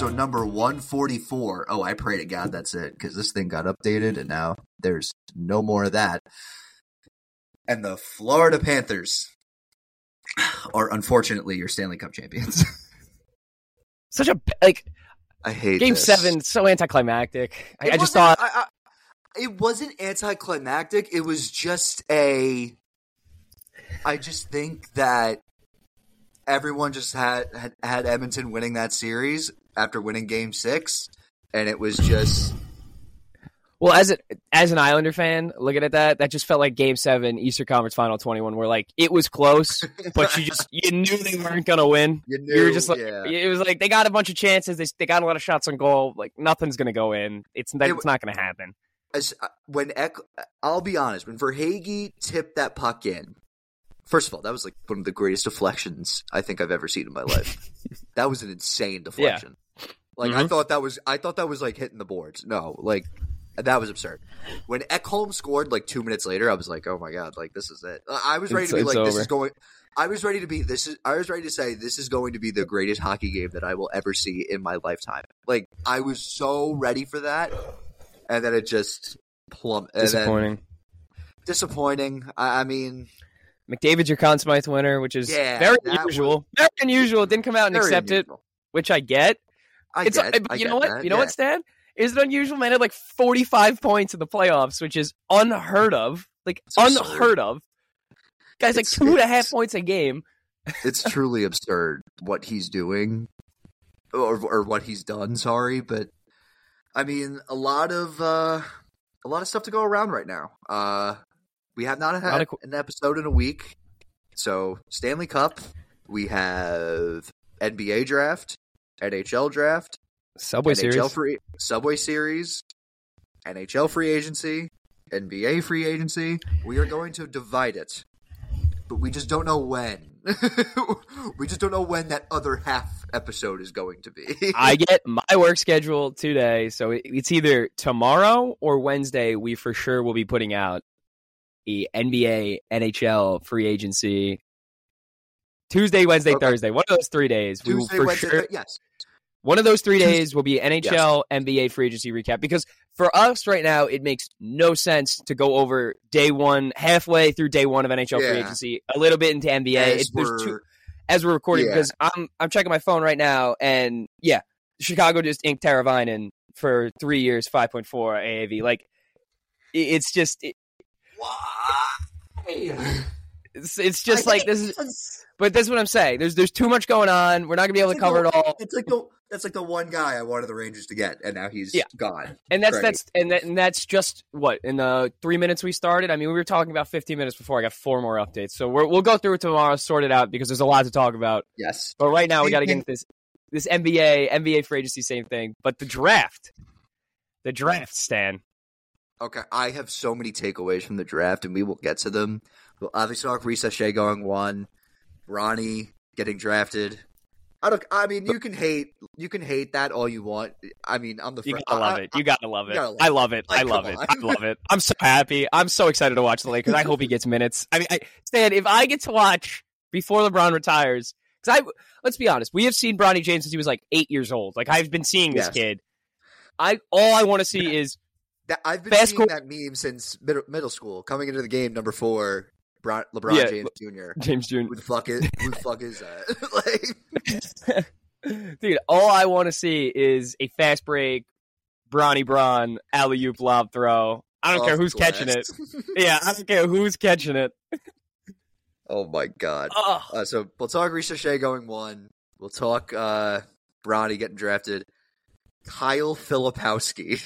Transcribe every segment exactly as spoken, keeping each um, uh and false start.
episode number one forty-four. Oh, I pray to God that's it, because this thing got updated, and now there's no more of that. And the Florida Panthers are, unfortunately, your Stanley Cup champions. Such a, like... I hate Game this. seven, so anticlimactic. I, I just thought... I, I, it wasn't anticlimactic. It was just a... I just think that everyone just had, had had Edmonton winning that series after winning Game Six, and it was just. Well, as it as an Islander fan, looking at that, that just felt like Game Seven, Eastern Conference Final twenty-one, where like it was close, but you just you knew they weren't gonna win. You knew, you were just like, yeah. It was like they got a bunch of chances, they they got a lot of shots on goal, like nothing's gonna go in. It's that, it, it's not gonna happen. As, when Eck, I'll be honest, when Verhaeghe tipped that puck in. First of all, that was like one of the greatest deflections I think I've ever seen in my life. That was an insane deflection. Yeah. Like mm-hmm. I thought that was, I thought that was like hitting the boards. No, like that was absurd. When Ekholm scored like two minutes later, I was like, oh my god, like this is it. I was ready it's, to be like, over. this is going. I was ready to be this is. I was ready to say this is going to be the greatest hockey game that I will ever see in my lifetime. Like I was so ready for that, and then it just plumb. Disappointing. Disappointing. I, I mean. McDavid's your Conn Smythe winner, which is yeah, very unusual. Was, very unusual. Didn't come out and accept unusual. it, which I get. I it's, get. Uh, I you get know what? That, you know yeah. what, Stan? Is it unusual? Man had like forty-five points in the playoffs, which is unheard of. Like it's unheard absurd. of. Guys, like it's, two and a half points a game. It's truly absurd what he's doing, or or what he's done. Sorry, but I mean a lot of uh, a lot of stuff to go around right now. Uh, we have not had qu- an episode in a week. So, Stanley Cup, we have N B A draft, N H L draft, Subway N H L Series, free, Subway Series, N H L free agency, N B A free agency. We are going to divide it, but we just don't know when. We just don't know when that other half episode is going to be. I get my work schedule today, so it's either tomorrow or Wednesday. We for sure will be putting out the N B A, N H L free agency Tuesday, Wednesday, okay. Thursday. One of those three days. Tuesday, we will for Wednesday, sure. th- yes. One of those three days will be N H L, yes. N B A free agency recap. Because for us right now, it makes no sense to go over day one, halfway through day one of N H L yeah. free agency, a little bit into N B A. As, it, we're, two, as we're recording, yeah. because I'm I'm checking my phone right now, and yeah, Chicago just inked Tara Vinen for three years, five point four A A V. Like, it, it's just. It, It's, it's just I, like this is, but that's what I'm saying. There's there's too much going on. We're not gonna be able to cover the, it all. It's like the that's like the one guy I wanted the Rangers to get, and now he's yeah. gone. And that's Great. that's and, that, and that's just what in the three minutes we started. I mean, we were talking about fifteen minutes before. I got four more updates, so we're, we'll go through it tomorrow, sort it out because there's a lot to talk about. Yes, but right now we got to get into this this N B A N B A free agency, same thing. But the draft, the draft, Stan. Okay, I have so many takeaways from the draft, and we will get to them. We'll obviously talk Risa Shea going one, Ronnie getting drafted. I don't. I mean, you can hate you can hate that all you want. I mean, I'm the. You fr- gotta love I, it. You gotta love it. Gotta love I love it. like, I love on. it. I love it. I'm so happy. I'm so excited to watch the Lakers. I hope he gets minutes. I mean, I, Stan, if I get to watch before LeBron retires, because I let's be honest, we have seen Bronny James since he was like eight years old. Like I've been seeing this yes. kid. I all I want to see is. That, I've been Fast seeing co- that meme since middle, middle school. Coming into the game, number four, Bron- LeBron yeah, James Junior James Junior Who the fuck is? Who the fuck is that? like, dude, all I want to see is a fast break, Bronny Braun, alley oop lob throw. I don't Off care who's glass. catching it. Yeah, I don't care who's catching it. Oh my god! Oh. Uh, so we'll talk Risa Shea going one. We'll talk uh, Bronny getting drafted. Kyle Filipowski.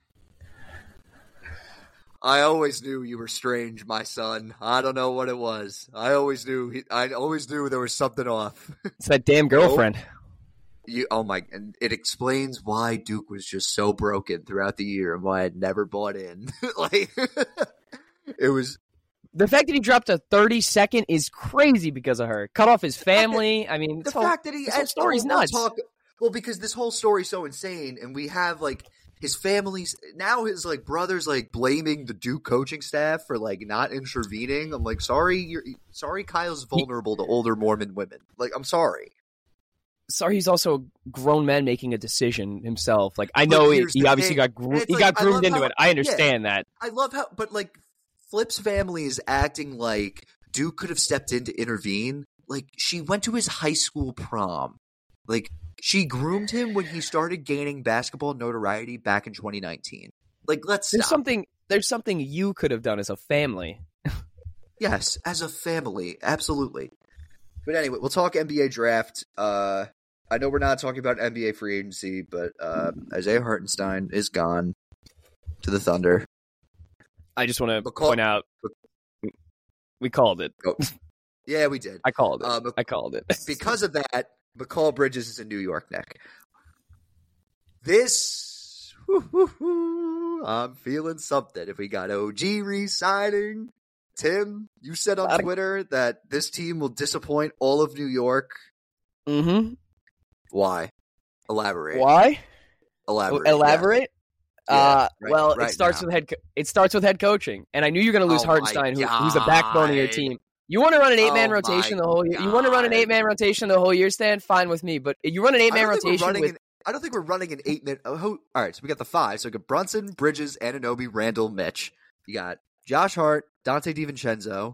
I always knew you were strange, my son. I don't know what it was. I always knew. He, I always knew there was something off. It's that damn girlfriend. Oh, you, oh my! And it explains why Duke was just so broken throughout the year and why I'd never bought in. Like it was. The fact that he dropped a thirty second is crazy because of her. Cut off his family. I mean, the whole, fact that he this whole and, story's we'll nuts. Talk, well, because this whole story's so insane, and we have like. His family's now his like brothers like blaming the Duke coaching staff for like not intervening. I'm like, sorry, you're sorry. Kyle's vulnerable to older Mormon women. Like, I'm sorry. sorry, he's also a grown man making a decision himself. Like, I know he, he obviously thing. got gro- he like, got groomed into how, it. I understand yeah, that. I love how, but like Flip's family is acting like Duke could have stepped in to intervene. Like, she went to his high school prom. Like, she groomed him when he started gaining basketball notoriety back in twenty nineteen. Like, let's there's stop. something there's something you could have done as a family. Yes, as a family, absolutely. But anyway, we'll talk N B A draft. Uh, I know we're not talking about N B A free agency, but uh, Isaiah Hartenstein is gone to the Thunder. I just want to point out we called it. Oh. Yeah, we did. I called it. Uh, I called it. Because of that, McCall Bridges is a New York Knick. This, whoo, whoo, whoo, I'm feeling something. If we got O G re-signing. Tim, you said on Twitter that this team will disappoint all of New York. Mm-hmm. Why? Elaborate. Why? Elaborate. Elaborate. Yeah. Uh, yeah, right, well, right it starts now. with head. Co- it starts with head coaching, and I knew you were going to lose oh Hartenstein, who, who's the backbone of your team. You want to run an eight-man oh rotation the whole year? God. You want to run an eight-man rotation the whole year? Stan, fine with me. But you run an eight-man rotation with. An, I don't think we're running an eight-man. Oh, all right, so we got the five. So we got Brunson, Bridges, Anunoby, Randall, Mitch. You got Josh Hart, Dante DiVincenzo.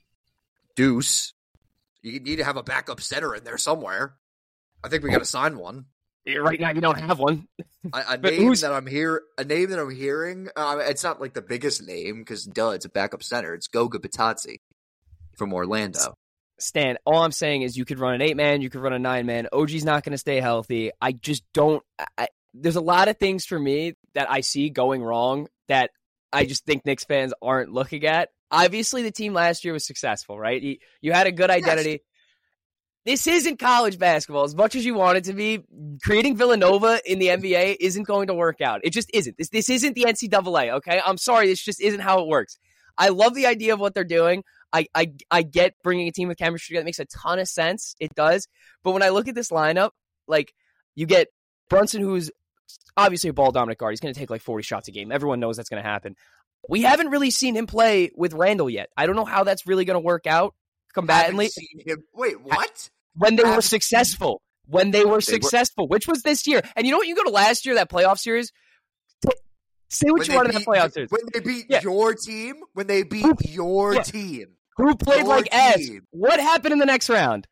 Deuce, you need to have a backup center in there somewhere. I think we got to sign one. Right now, you don't have one. A, a name that I'm here, a name that I'm hearing. Uh, it's not like the biggest name because duh, it's a backup center. It's Goga Bitadze from Orlando. Stan, all I'm saying is you could run an eight man, you could run a nine man. O G's not going to stay healthy. I just don't. I, there's a lot of things for me that I see going wrong that I just think Knicks fans aren't looking at. Obviously, the team last year was successful, right? You, you had a good identity. Yes. This isn't college basketball. As much as you want it to be, creating Villanova in the N B A isn't going to work out. It just isn't. This, this isn't the N C double A, okay? I'm sorry. This just isn't how it works. I love the idea of what they're doing. I, I, I get bringing a team with chemistry together. It makes a ton of sense. It does. But when I look at this lineup, like, you get Brunson, who's obviously a ball-dominant guard. He's going to take like forty shots a game. Everyone knows that's going to happen. We haven't really seen him play with Randall yet. I don't know how that's really going to work out combatantly. Seen him. Wait, what? When they were successful. When they were they successful, were... which was this year. And you know what? You go to last year, that playoff series, say what when you want in that playoff series. When they beat yeah. your team, when they beat your yeah. team. Who played your like ass? What happened in the next round?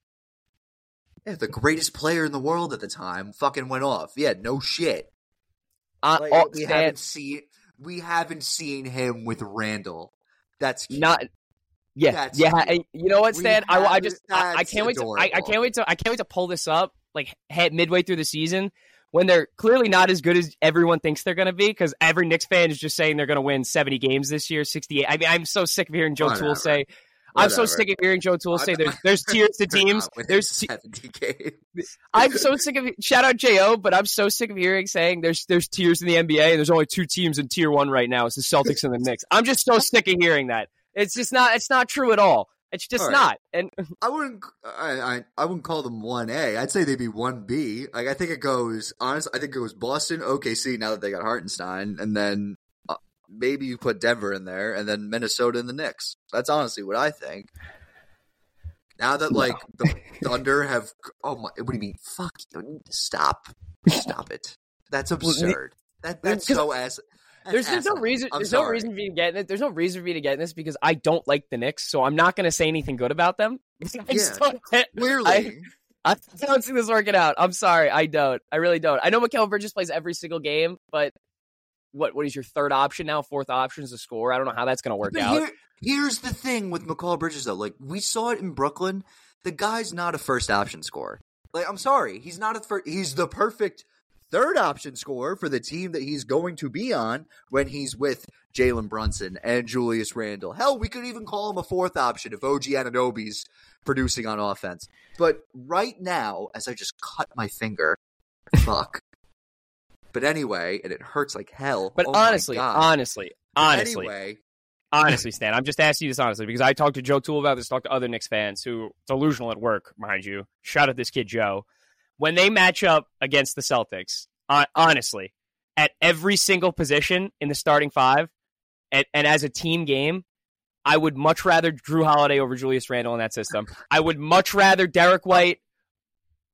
Yeah, the greatest player in the world at the time fucking went off. Yeah, no shit. Uh, like, oh, we Stan, haven't seen we haven't seen him with Randall. That's cute. not. Yeah, That's yeah. cute. You know what, Stan? I, I just I, I can't wait to I, I can't wait to I can't wait to pull this up like head midway through the season when they're clearly not as good as everyone thinks they're going to be because every Knicks fan is just saying they're going to win seventy games this year, sixty-eight. I mean, I'm so sick of hearing Joe Whatever. Toole say. Whatever. I'm so sick of hearing Joe Toole say there's there's tiers to teams. There's seventy games. I'm so sick of shout out J O, but I'm so sick of hearing saying there's there's tiers in the N B A and there's only two teams in tier one right now. It's the Celtics and the Knicks. I'm just so sick of hearing that. It's just not. It's not true at all. It's just right. not. And I wouldn't. I, I I wouldn't call them one A. I'd say they'd be one B. Like I think it goes. Honestly, I think it goes Boston, O K C. Now that they got Hartenstein, and then uh, maybe you put Denver in there, and then Minnesota and the Knicks. That's honestly what I think. Now that like no. the Thunder have. Oh my! What do you mean? Fuck you! Stop! Stop it! That's absurd. That that's so ass. There's, there's no reason. I'm there's sorry. no reason for you to get in it. There's no reason for me to get in this because I don't like the Knicks, so I'm not going to say anything good about them. I yeah, just don't, clearly. I, I don't see this working out. I'm sorry, I don't. I really don't. I know Mikal Bridges plays every single game, but what? What is your third option now? Fourth option is a score. I don't know how that's going to work but out. Here, here's the thing with Mikal Bridges, though. Like we saw it in Brooklyn. The guy's not a first option scorer. Like I'm sorry, he's not a first. He's the perfect third option scorer for the team that he's going to be on when he's with Jalen Brunson and Julius Randle. Hell, we could even call him a fourth option if O G Anunoby's producing on offense. But right now, as I just cut my finger, fuck. But anyway, and it hurts like hell. But oh honestly, honestly, honestly, anyway. honestly, Stan, I'm just asking you this honestly because I talked to Joe Toole about this, talked to other Knicks fans who delusional at work, mind you. Shout out this kid, Joe. When they match up against the Celtics, uh, honestly, at every single position in the starting five, and, and as a team game, I would much rather Drew Holiday over Julius Randle in that system. I would much rather Derek White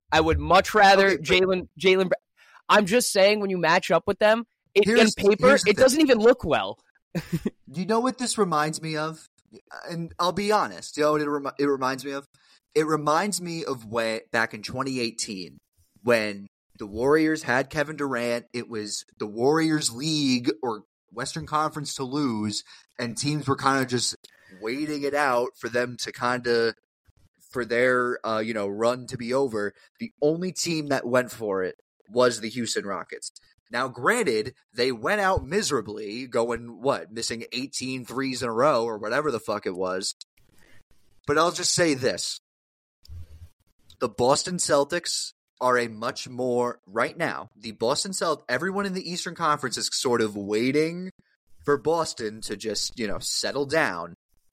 I would much rather okay, Jalen Jalen. I'm just saying when you match up with them, it, in paper, it thing. doesn't even look well. You know what this reminds me of? And I'll be honest. You know what it, rem- it reminds me of? It reminds me of way back in twenty eighteen when the Warriors had Kevin Durant. It was the Warriors League or Western Conference to lose, and teams were kind of just waiting it out for them to kind of for their uh, you know run to be over. The only team that went for it was the Houston Rockets. Now, granted, they went out miserably, going, what, missing eighteen threes in a row or whatever the fuck it was. But I'll just say this. The Boston Celtics are a much more, right now, the Boston Celtics, everyone in the Eastern Conference is sort of waiting for Boston to just, you know, settle down,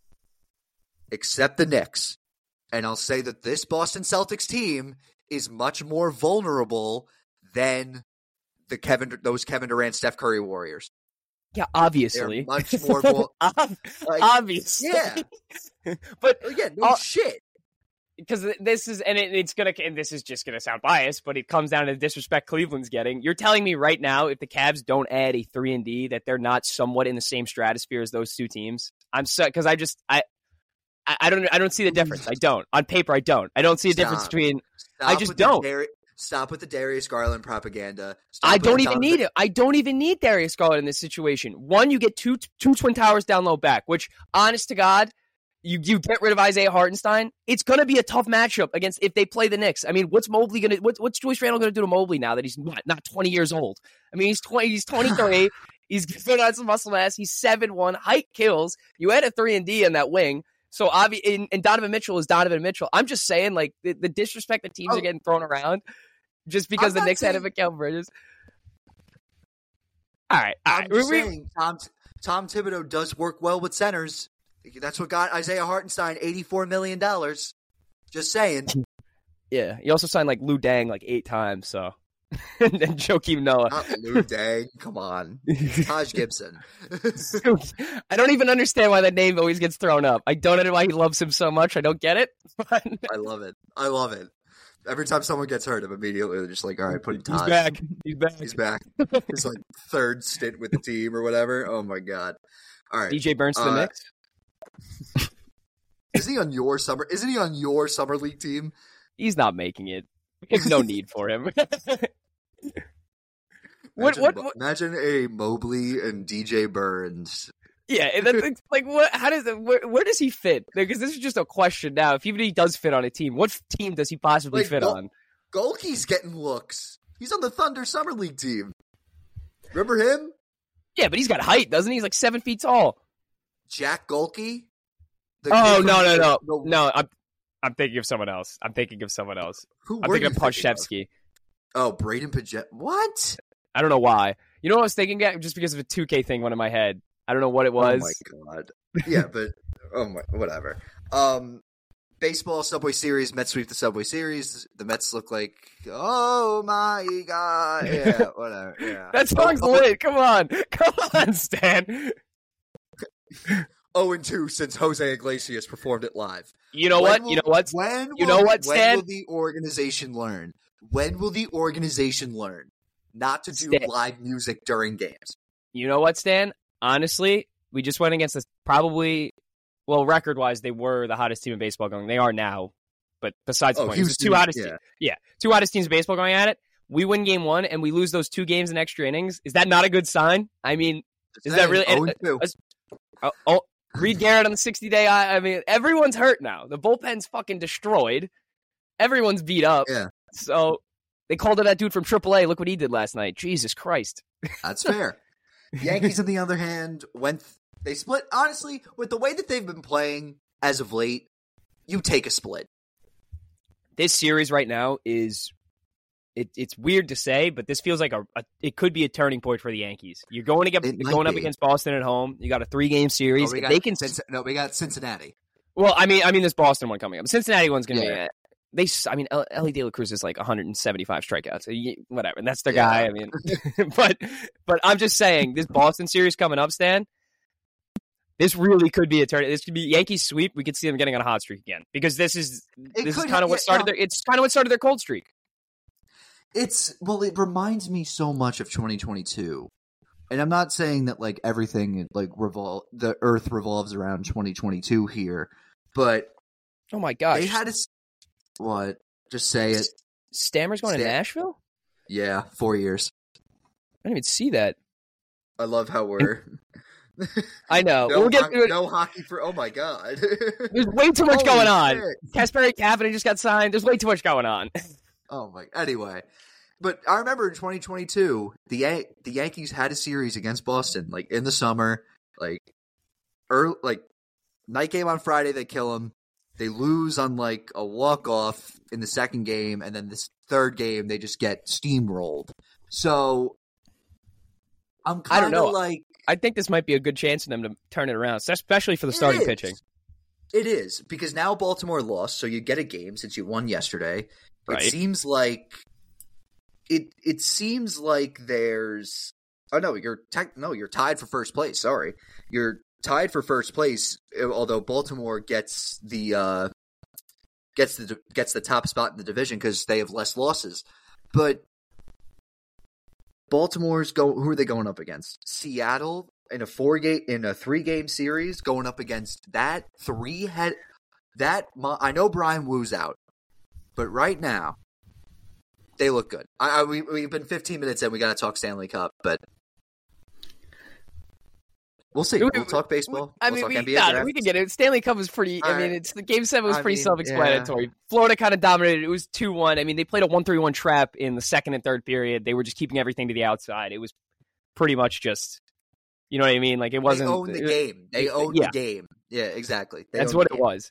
except the Knicks. And I'll say that this Boston Celtics team is much more vulnerable than the Kevin, those Kevin Durant, Steph Curry Warriors. Yeah, obviously. They're much more vul- Ob- like, obviously. Yeah. But yeah, no uh, shit. Because this is, and it, it's gonna, and this is just gonna sound biased, but it comes down to the disrespect Cleveland's getting. You're telling me right now, if the Cavs don't add a three and D, that they're not somewhat in the same stratosphere as those two teams? I'm so because I just I. I don't. I don't see the difference. I don't. On paper, I don't. I don't see a Stop. difference between. Stop I just don't. Dar- Stop with the Darius Garland propaganda. Stop I don't even Donovan- need it. I don't even need Darius Garland in this situation. One, you get two two twin towers down low back, which, honest to God, you you get rid of Isaiah Hartenstein. It's going to be a tough matchup against if they play the Knicks. I mean, what's Mobley going to? What's what's Julius Randle going to do to Mobley now that he's not, not twenty years old? I mean, he's twenty. He's twenty-three. He's putting on some muscle mass. He's seven one. Height kills. You add a three and D on that wing. So, obvi- and, and Donovan Mitchell is Donovan Mitchell. I'm just saying, like, the, the disrespect that teams oh. are getting thrown around just because I'm the Knicks saying... had a Mikal Bridges. All right. All I'm right. just we, saying, Tom, Tom Thibodeau does work well with centers. That's what got Isaiah Hartenstein eighty-four million dollars. Just saying. Yeah. He also signed, like, Lou Dang, like, eight times, so. And then Joakim Noah. Not Lou Dang. Come on. Taj Gibson. I don't even understand why that name always gets thrown up. I don't know why he loves him so much. I don't get it. But... I love it. I love it. Every time someone gets hurt, I'm immediately just like, all right, put Taj. He's back. He's back. He's back. His like third stint with the team or whatever. Oh my god. All right. D J Burns to the uh, Knicks. Isn't he on your summer? Isn't he on your summer league team? He's not making it. There's no need for him. what, imagine, what, what? Imagine a Mobley and D J Burns. Yeah, and that's like what? How does it? Where, where does he fit? Because this is just a question now. If even he does fit on a team, what team does he possibly like, fit Gol- on? Golke's getting looks. He's on the Thunder Summer League team. Remember him? Yeah, but he's got height, doesn't he? He's like seven feet tall. Jack Golke? Oh no no no no! No, I'm I'm thinking of someone else. I'm thinking of someone else. Who I'm were thinking you of Poshevsky. Oh, Braden Pajet. What? I don't know why. You know what I was thinking? Just because of a two K thing went in my head. I don't know what it was. Oh my god. Yeah, but oh my, whatever. Um, baseball Subway Series. Mets sweep the Subway Series. The Mets look like, oh my god. Yeah, whatever. Yeah. That song's oh, lit. Come on, come on, Stan. Oh and two since Jose Iglesias performed it live. You know when what? Will, you know what? When will, you know what, Stan? When will the organization learn? When will the organization learn not to do Stan. live music during games? You know what, Stan? Honestly, we just went against this probably, well, record-wise, they were the hottest team in baseball going. They are now, but besides the oh, point, it's two hottest, yeah. Te- yeah, two hottest teams in baseball going at it. We win game one, and we lose those two games in extra innings. Is that not a good sign? I mean, is that really? oh and two Uh, oh, Reed Garrett on the sixty-day. I, I mean, everyone's hurt now. The bullpen's fucking destroyed. Everyone's beat up. Yeah. So they called it that dude from triple A. Look what he did last night. Jesus Christ. That's fair. Yankees, on the other hand, went they split. Honestly, with the way that they've been playing as of late, you take a split. This series right now is it, it's weird to say, but this feels like a, a it could be a turning point for the Yankees. You're going to get going be. up against Boston at home. You got a three game series. Oh, they can Cincinnati, no, we got Cincinnati. Well, I mean, I mean, this Boston one coming up. Cincinnati one's going to yeah. be. They, I mean, Ellie De La Cruz is like one hundred seventy-five strikeouts. Whatever, and that's their yeah. guy. I mean, but but I'm just saying, this Boston series coming up, Stan. This really could be a turn. This could be Yankees sweep. We could see them getting on a hot streak again because this is it this is kind of what started yeah. their. It's kind of what started their cold streak. It's well, it reminds me so much of twenty twenty-two, and I'm not saying that like everything like revol the Earth revolves around twenty twenty-two here, but oh my gosh, they had a what? Just say it. Stammer's going Stam- to Nashville. Yeah, four years. I didn't even see that. I love how we're. I know. No, we'll get ho- no hockey for. Oh my god. There's way too much Holy going on. shit. Kasperi Kapanen just got signed. There's way too much going on. Oh my. Anyway, but I remember in twenty twenty-two, the Yan- the Yankees had a series against Boston, like in the summer, like early, like night game on Friday. They kill them. They lose on like a walk off in the second game, and then this third game they just get steamrolled. So I'm kind of like. I think this might be a good chance for them to turn it around, especially for the starting is. pitching. It is, because now Baltimore lost, so you get a game since you won yesterday. Right. It seems like it it seems like there's oh no, you're tech, no, you're tied for first place, sorry. You're tied for first place, although Baltimore gets the uh, gets the gets the top spot in the division because they have less losses. But Baltimore's go. Who are they going up against? Seattle in a four game in a three game series, going up against that three head. That I know Brian Wu's out, but right now they look good. I, I we we've been fifteen minutes in. We got to talk Stanley Cup, but we'll see. We'll talk baseball. I we'll mean, talk we, N B A nah, draft. we can get it. Stanley Cup was pretty. All I mean, right. it's the game seven was I pretty mean, self-explanatory. yeah. Florida kind of dominated. It was two one. I mean, they played a one three one trap in the second and third period. They were just keeping everything to the outside. It was pretty much just, you know what I mean? Like it wasn't. They owned the it, game. They owned yeah. the game. Yeah, exactly. They That's owned what the it game. was.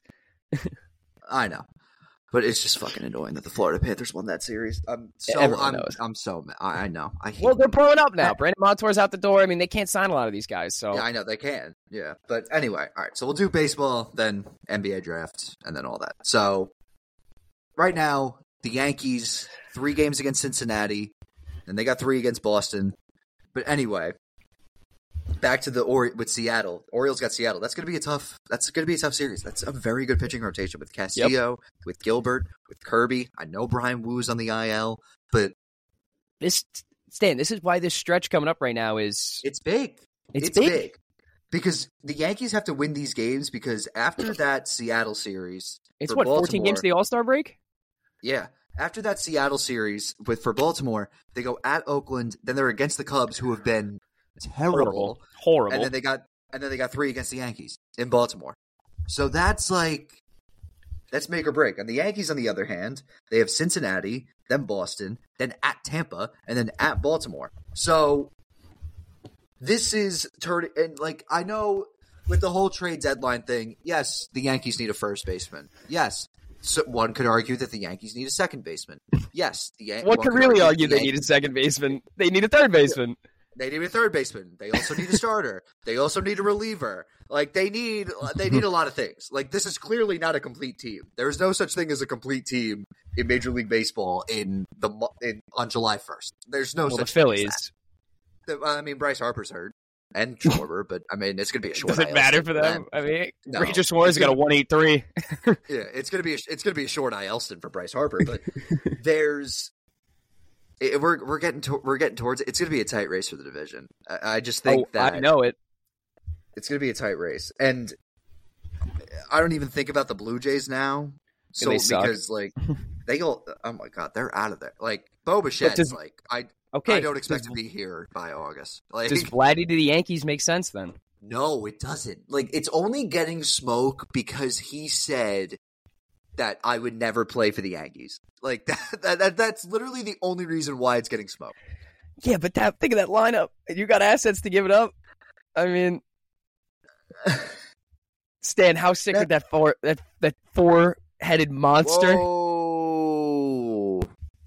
I know. But it's just fucking annoying that the Florida Panthers won that series. I'm so Everyone I'm knows. I'm so mad. I, I know. I hate Well, they're them. growing up now. Brandon Montour's out the door. I mean, they can't sign a lot of these guys. So Yeah, I know they can. Yeah, but anyway, all right. So we'll do baseball, then N B A draft, and then all that. So right now, the Yankees three games against Cincinnati, and they got three against Boston. But anyway, back to the or with Seattle. Orioles got Seattle. That's gonna be a tough. That's gonna be a tough series. That's a very good pitching rotation with Castillo, yep. with Gilbert, with Kirby. I know Brian Wu's on the I L, but this Stan, this is why this stretch coming up right now is it's big. It's, it's big. big because the Yankees have to win these games because after that Seattle series, it's what fourteen games to the All-Star break. Yeah. After that Seattle series with for Baltimore, they go at Oakland, then they're against the Cubs, who have been terrible, horrible, horrible. and then they got and then they got three against the Yankees in Baltimore. So that's like that's make or break. And the Yankees, on the other hand, they have Cincinnati, then Boston, then at Tampa, and then at Baltimore. So this is turn and like I know with the whole trade deadline thing. Yes, the Yankees need a first baseman. Yes. So one could argue that the Yankees need a second baseman. Yes, the Yan- one could really argue the they Yankees- need a second baseman. They need a third baseman. They need a third baseman. They also need a starter. They also need a reliever. Like they need, they need a lot of things. Like this is clearly not a complete team. There is no such thing as a complete team in Major League Baseball in the in, on July first. There's no well, such the thing Phillies. as that. I mean, Bryce Harper's hurt and Schwarber, but I mean, it's gonna be a short. Does it matter for them? them? I mean, no. Ranger Suarez got a one eight three. Yeah, it's gonna be a, it's gonna be a short I L stint for Bryce Harper, but there's. It, we're we're getting to, we're getting towards it. It's going to be a tight race for the division. I, I just think oh, that I know it. It's going to be a tight race, and I don't even think about the Blue Jays now. So because like they go, oh my god, they're out of there. Like Bo Bichette's does, like I okay, I don't expect does, to be here by August. Like, does Vladdy to the Yankees make sense then? No, it doesn't. Like it's only getting smoke because he said that I would never play for the Yankees. Like that, that, that that's literally the only reason why it's getting smoked. Yeah, but that, think of that lineup. You got assets to give it up. I mean, Stan, how sick that, would that four that that four headed monster? Whoa.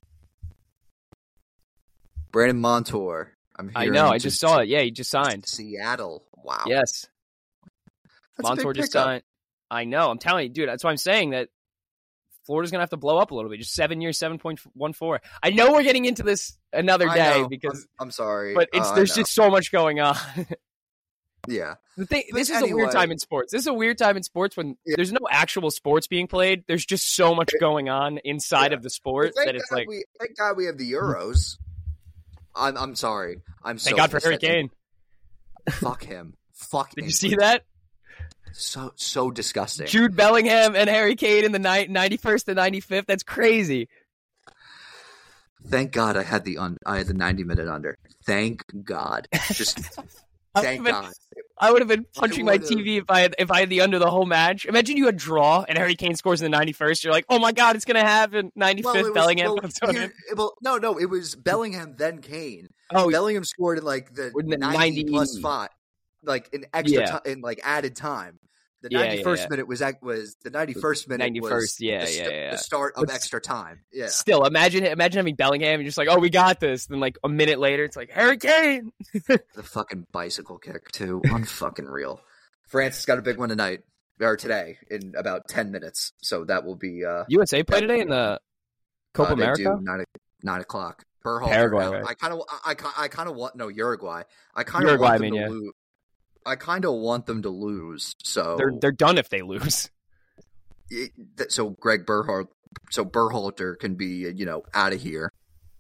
Brandon Montour. I'm I know. I just saw it. Yeah, he just signed Seattle. Wow. Yes. That's Montour just signed. I know. I'm telling you, dude. That's why I'm saying that. Florida's going to have to blow up a little bit. Just seven years, seven point one four. I know we're getting into this another day because I'm, I'm sorry. But it's uh, there's just so much going on. Yeah. The thing, But this is anyway, a weird time in sports. This is a weird time in sports when yeah. there's no actual sports being played. There's just so much going on inside yeah. of the sport well, that it's God like. We, thank God we have the Euros. I'm I'm sorry. I'm thank so God for Harry Kane. Fuck him. Fuck. Did England. you see that? So so disgusting. Jude Bellingham and Harry Kane in the ninety-first and ninety-fifth. That's crazy. Thank God I had the un- I had the ninety minute under. Thank God. Just thank been, God. I would have been punching my T V if I had if I had the under the whole match. Imagine you had draw and Harry Kane scores in the ninety-first. You're like, oh my God, it's gonna happen. ninety-fifth well, was, Bellingham. Well, here, well, no, no, it was Bellingham then Kane. Oh, Bellingham scored in like the, the ninety, ninety plus five, like in extra yeah. time, in like added time. The yeah, ninety-first yeah, yeah. minute was was the ninety-first minute ninety-first, was yeah, the, yeah, yeah. the start of but extra time. Yeah. Still, imagine imagine having Bellingham and just like, oh, we got this. Then like a minute later, it's like Harry Kane. The fucking bicycle kick too, unfucking real. France has got a big one tonight or today in about ten minutes, so that will be. Uh, U S A play today in the Copa uh, America. They do nine, nine o'clock. Berhalter, Paraguay. Right? I kind of, I, I kind of want no Uruguay. I kind of Uruguay, want them I mean, to yeah. lose. I kind of want them to lose. So they're they're done if they lose. It, so Greg Berhalter, so Berhalter can be you know out of here.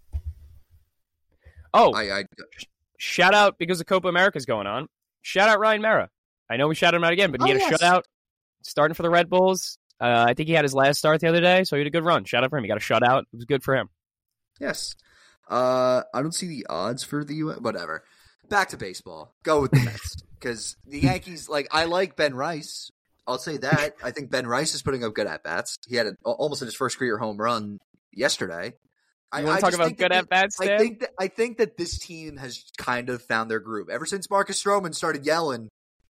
Oh, I, I shout out because the Copa America is going on. Shout out Ryan Mera. I know we shouted him out again, but he oh, had a yes. shutout starting for the Red Bulls. Uh, I think he had his last start the other day, so he had a good run. Shout out for him. He got a shutout. It was good for him. Yes. Uh, I don't see the odds for the U S. Whatever. Back to baseball. Go with the Mets. Because the Yankees, like, I like Ben Rice. I'll say that. I think Ben Rice is putting up good at-bats. He had a, almost in his first career home run yesterday. You I, want to talk about good at-bats, I think, that, I think that this team has kind of found their groove. Ever since Marcus Stroman started yelling.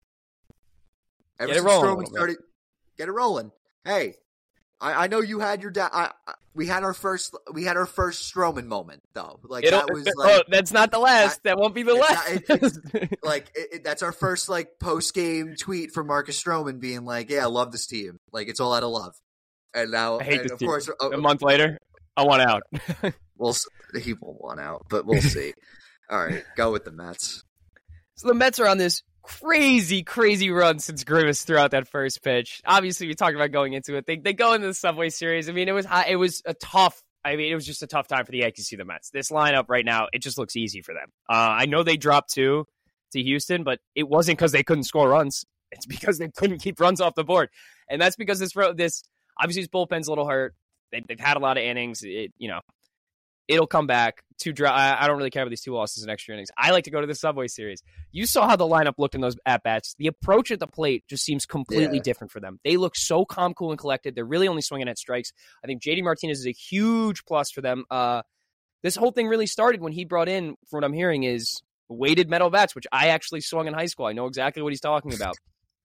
Ever get it since rolling. Stroman started, get it rolling. Hey, I, I know you had your dad. I, I, we had our first. We had our first Stroman moment, though. Like It'll, that was. Like, oh, that's not the last. That, that won't be the last. Not, it, it's, like it, it, that's our first like post game tweet from Marcus Stroman, being like, "Yeah, I love this team. Like it's all out of love." And now, I hate and this of team. course, a month later, I want out. We'll he won't want out, but we'll see. All right, go with the Mets. So the Mets are on this crazy, crazy run since Grimace threw out that first pitch. Obviously, we talked about going into it. They they go into the Subway Series. I mean, it was it was a tough. I mean, it was just a tough time for the Yankees to see the Mets. This lineup right now, it just looks easy for them. Uh, I know they dropped two to Houston, but it wasn't because they couldn't score runs. It's because they couldn't keep runs off the board, and that's because this this obviously his bullpen's a little hurt. They, they've had a lot of innings. It you know. It'll come back. Two dry, I don't really care about these two losses in extra innings. I like to go to the Subway Series. You saw how the lineup looked in those at-bats. The approach at the plate just seems completely yeah. different for them. They look so calm, cool, and collected. They're really only swinging at strikes. I think J D Martinez is a huge plus for them. Uh, this whole thing really started when he brought in, from what I'm hearing, is weighted metal bats, which I actually swung in high school. I know exactly what he's talking about.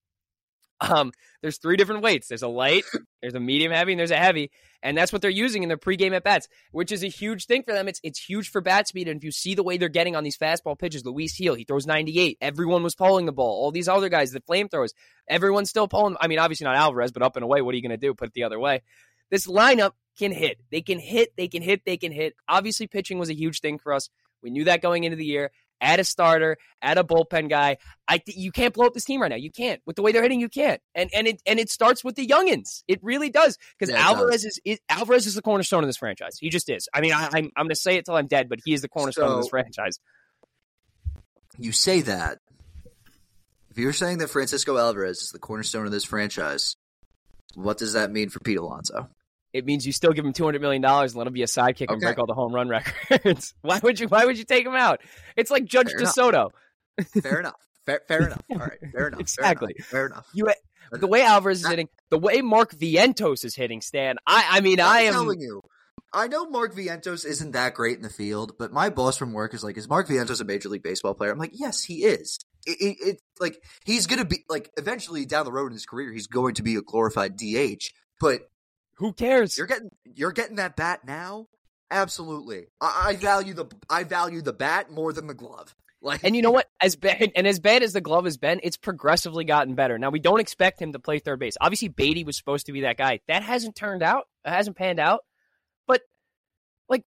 Um, there's three different weights. There's a light, there's a medium heavy, and there's a heavy. And that's what they're using in their pregame at bats, which is a huge thing for them. It's it's huge for bat speed. And if you see the way they're getting on these fastball pitches, Luis Gil, he throws ninety-eight. Everyone was pulling the ball. All these other guys, the flamethrowers, everyone's still pulling. I mean, obviously not Alvarez, but up and away. What are you going to do? Put it the other way. This lineup can hit. They can hit. They can hit. They can hit. Obviously, pitching was a huge thing for us. We knew that going into the year. Add a starter, add a bullpen guy. I th- you can't blow up this team right now. You can't. With the way they're hitting, you can't. And and it and it starts with the youngins. It really does. Because yeah, Alvarez does. is, is Alvarez is the cornerstone of this franchise. He just is. I mean, I, I'm I'm going to say it till I'm dead, but he is the cornerstone so, of this franchise. You say that. If you're saying that Francisco Alvarez is the cornerstone of this franchise, what does that mean for Pete Alonso? It means you still give him two hundred million dollars and let him be a sidekick okay. and break all the home run records. Why would you Why would you take him out? It's like Judge fair DeSoto. Enough. Fair enough. Fair, fair enough. All right. Fair enough. Exactly. Fair enough. Fair enough. You, the way Alvarez is hitting, the way Mark Vientos is hitting, Stan, I, I mean, I'm I am... telling you. I know Mark Vientos isn't that great in the field, but my boss from work is like, is Mark Vientos a Major League Baseball player? I'm like, yes, he is. It, it, it like, he's going to be, like, eventually down the road in his career, he's going to be a glorified D H, but... Who cares? You're getting you're getting that bat now? Absolutely. I, I value the I value the bat more than the glove. Like, and you know what? As bad and as bad as the glove has been, it's progressively gotten better. Now we don't expect him to play third base. Obviously, Beatty was supposed to be that guy. That hasn't turned out. It hasn't panned out. But like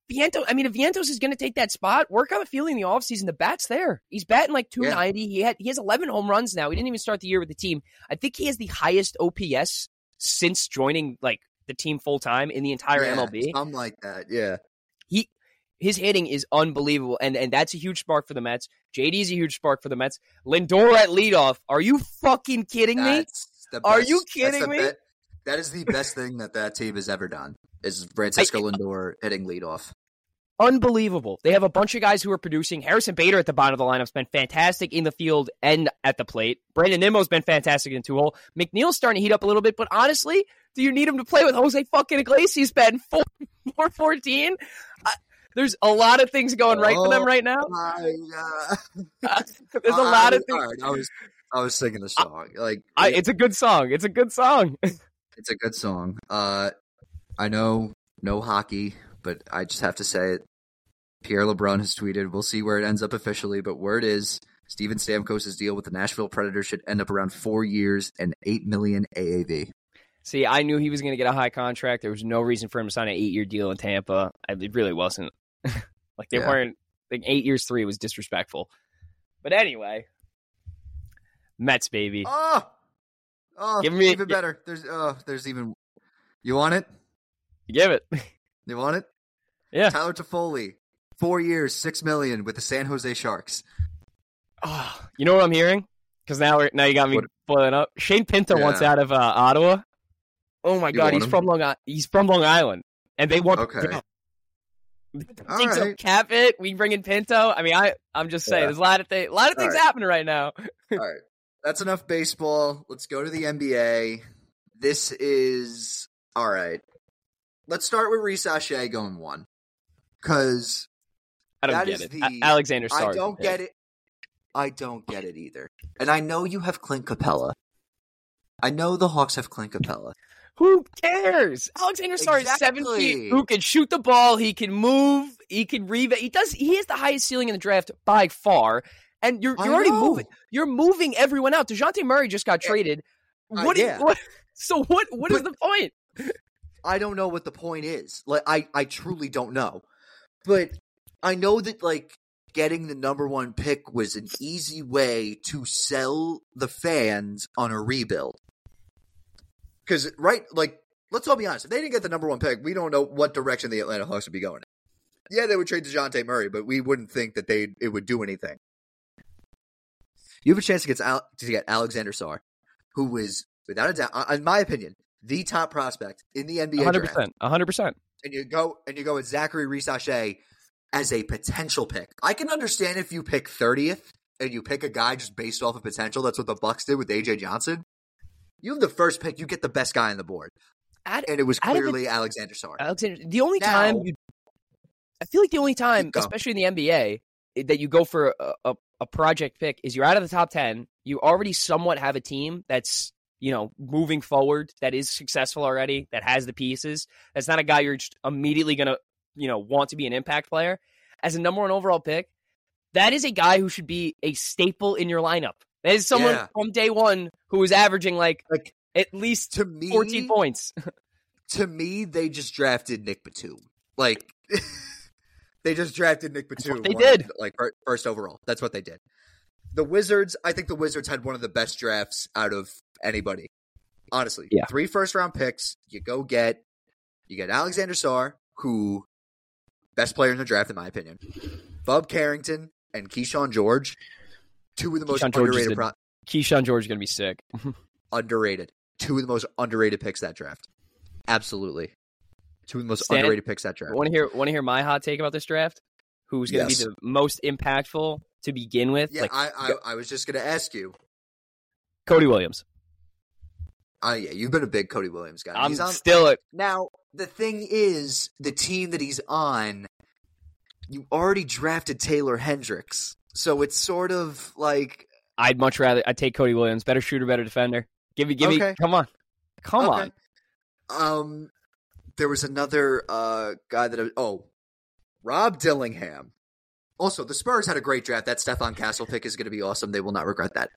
Vientos, I mean, if Vientos is going to take that spot, work on a feeling in the offseason. The bat's there. He's batting like two ninety. Yeah. He had he has eleven home runs now. He didn't even start the year with the team. I think he has the highest O P S since joining like the team full time in the entire yeah, M L B. Something like that. Yeah. He his hitting is unbelievable, and and that's a huge spark for the Mets. J D is a huge spark for the Mets. Lindor at leadoff. Are you fucking kidding me? Are you kidding me? Be- that is the best thing that that team has ever done. Is Francisco I, Lindor hitting leadoff. Unbelievable. They have a bunch of guys who are producing. Harrison Bader at the bottom of the lineup's been fantastic in the field and at the plate. Brandon Nimmo's been fantastic in two-hole. McNeil's starting to heat up a little bit, but honestly, do you need him to play with Jose fucking Iglesias batting four fourteen? Uh, there's a lot of things going right oh, for them right now. My God. There's a lot I, of things. Right, I was I was singing the song. Like I, it's a good song. It's a good song. It's a good song. Uh, I know no hockey, but I just have to say it. Pierre LeBrun has tweeted, we'll see where it ends up officially, but word is Steven Stamkos' deal with the Nashville Predators should end up around four years and eight million A A V. See, I knew he was going to get a high contract. There was no reason for him to sign an eight-year deal in Tampa. It really wasn't. Like, they yeah. weren't, like, eight years three was disrespectful. But anyway, Mets, baby. Oh! Oh, Give me, even better. There's, oh, there's even, you want it? Give it. You want it? Yeah. Tyler Toffoli, four years, six million with the San Jose Sharks. Oh, you know what I'm hearing? Because now, we're, now you got me boiling up. Shane Pinto yeah. wants out of uh, Ottawa. Oh my you God, he's him? from Long. He's from Long Island, and they want. Okay. Yeah. All right. So cap it. We bring in Pinto. I mean, I I'm just saying, yeah. there's a lot of things, a lot of things right. happening right now. All right, that's enough baseball. Let's go to the N B A. This is all right. Let's start with Rhys Sachet going one, because I don't get it. The, Alexander Sarr. I don't get it. I don't get it either. And I know you have Clint Capella. I know the Hawks have Clint Capella. Who cares? Alexander Sarr exactly. is seven feet. Who can shoot the ball? He can move. He can rebound. He does. He has the highest ceiling in the draft by far. And you're you're already moving. You're moving everyone out. DeJounte Murray just got traded. What? Uh, yeah. what so what? What but, is the point? I don't know what the point is. Like I, I truly don't know. But I know that like getting the number one pick was an easy way to sell the fans on a rebuild. Because, right, like, let's all be honest. If they didn't get the number one pick, we don't know what direction the Atlanta Hawks would be going in. Yeah, they would trade DeJounte Murray, but we wouldn't think that they it would do anything. You have a chance to get, to get Alexander Sarr, who is, without a doubt, in my opinion, the top prospect in the N B A one hundred percent, draft. one hundred percent. And you go and you go with Zachary Rhys-Sachet as a potential pick. I can understand if you pick thirtieth and you pick a guy just based off of potential. That's what the Bucks did with A J Johnson. You have the first pick, you get the best guy on the board. Ad, and it was clearly the, Alexander Sarr. Alexander, the only now, time you, I feel like the only time, especially in the N B A, that you go for a, a, a project pick is you're out of the top ten. You already somewhat have a team that's, you know, moving forward, that is successful already, that has the pieces. That's not a guy you're just immediately going to, you know, want to be an impact player. As a number one overall pick, that is a guy who should be a staple in your lineup. That is someone yeah. from day one who is averaging like, like at least to me, fourteen points. To me, they just drafted Nick Batum. Like, they just drafted Nick Batum. They did. Like, first overall. That's what they did. The Wizards, I think the Wizards had one of the best drafts out of anybody. Honestly. Yeah. Three first-round picks. You go get, you get Alexander Sarr, who, best player in the draft, in my opinion. Bub Carrington and Keyshawn George. Two of the most Keyshawn underrated. Pro- Keyshawn George is going to be sick. Underrated. Two of the most underrated picks that draft. Absolutely. Two of the most Stan, underrated picks that draft. Want to hear? Want to hear my hot take about this draft? Who's going to yes. be the most impactful to begin with? Yeah, like, I, I, I was just going to ask you. Cody Williams. Oh, uh, yeah, you've been a big Cody Williams guy. I'm he's on, still a... Now, the thing is, the team that he's on, you already drafted Taylor Hendricks. So it's sort of like... I'd much rather... I'd take Cody Williams. Better shooter, better defender. Give me... Give okay. me... Come on. Come okay. on. Um, There was another uh, guy that... I, oh, Rob Dillingham. Also, the Spurs had a great draft. That Stephon Castle pick is going to be awesome. They will not regret that.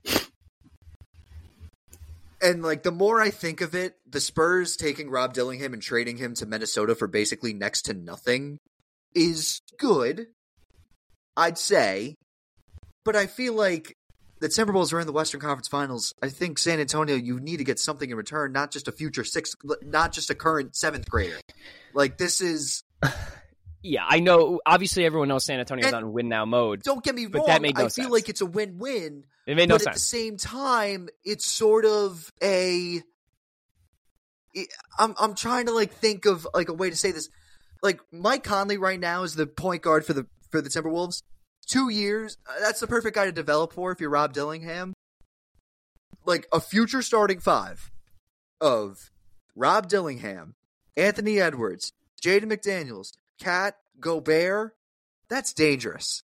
And, like, the more I think of it, the Spurs taking Rob Dillingham and trading him to Minnesota for basically next to nothing is good, I'd say, but I feel like the Timberwolves are in the Western Conference Finals. I think San Antonio, you need to get something in return, not just a future sixth, not just a current seventh grader. Like, this is... Yeah, I know. Obviously, everyone knows San Antonio's on win now mode. Don't get me but wrong. That made no I sense. feel like it's a win-win. It made no but sense. At the same time, it's sort of a... I'm I'm trying to like think of like a way to say this. Like Mike Conley right now is the point guard for the for the Timberwolves. Two years, that's the perfect guy to develop for if you're Rob Dillingham. Like a future starting five of Rob Dillingham, Anthony Edwards, Jaden McDaniels, Cat, Gobert. That's dangerous.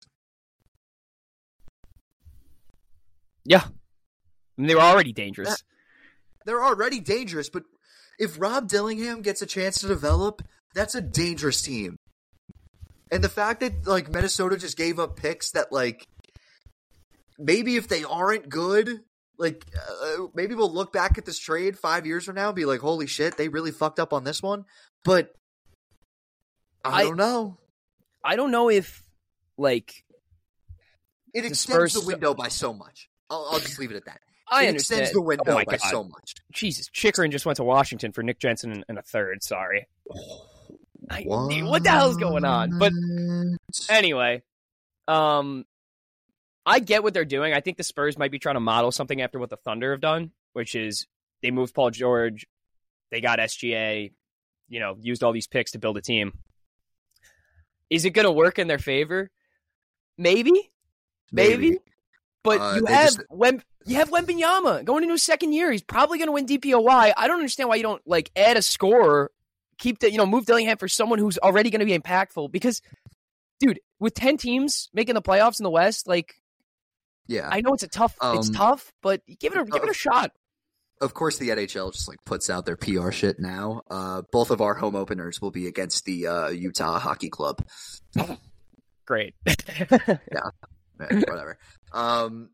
Yeah, I mean, they were already dangerous. That, they're already dangerous, but if Rob Dillingham gets a chance to develop, that's a dangerous team. And the fact that like Minnesota just gave up picks that like maybe if they aren't good, like uh, maybe we'll look back at this trade five years from now and be like, holy shit, they really fucked up on this one. But I, I don't know. I don't know if like it extends the window by so much. I'll, I'll just leave it at that. I it understand. extends the window oh my by God. so much. Jesus, Chikrin just went to Washington for Nick Jensen and a third. Sorry. I, what? what the hell is going on? But anyway, um, I get what they're doing. I think the Spurs might be trying to model something after what the Thunder have done, which is they moved Paul George, they got S G A, you know, used all these picks to build a team. Is it going to work in their favor? Maybe, maybe. maybe. But uh, you have just... Wem- you have Wembanyama going into his second year. He's probably going to win D P O Y. I don't understand why you don't like add a scorer, keep the you know move Dillingham for someone who's already going to be impactful. Because, dude, with ten teams making the playoffs in the West, like, yeah, I know it's a tough, um, it's tough, but give it a give it a shot. Of course, the N H L just like puts out their P R shit now. Uh, both of our home openers will be against the uh, Utah Hockey Club. Great. Yeah. Whatever. Um,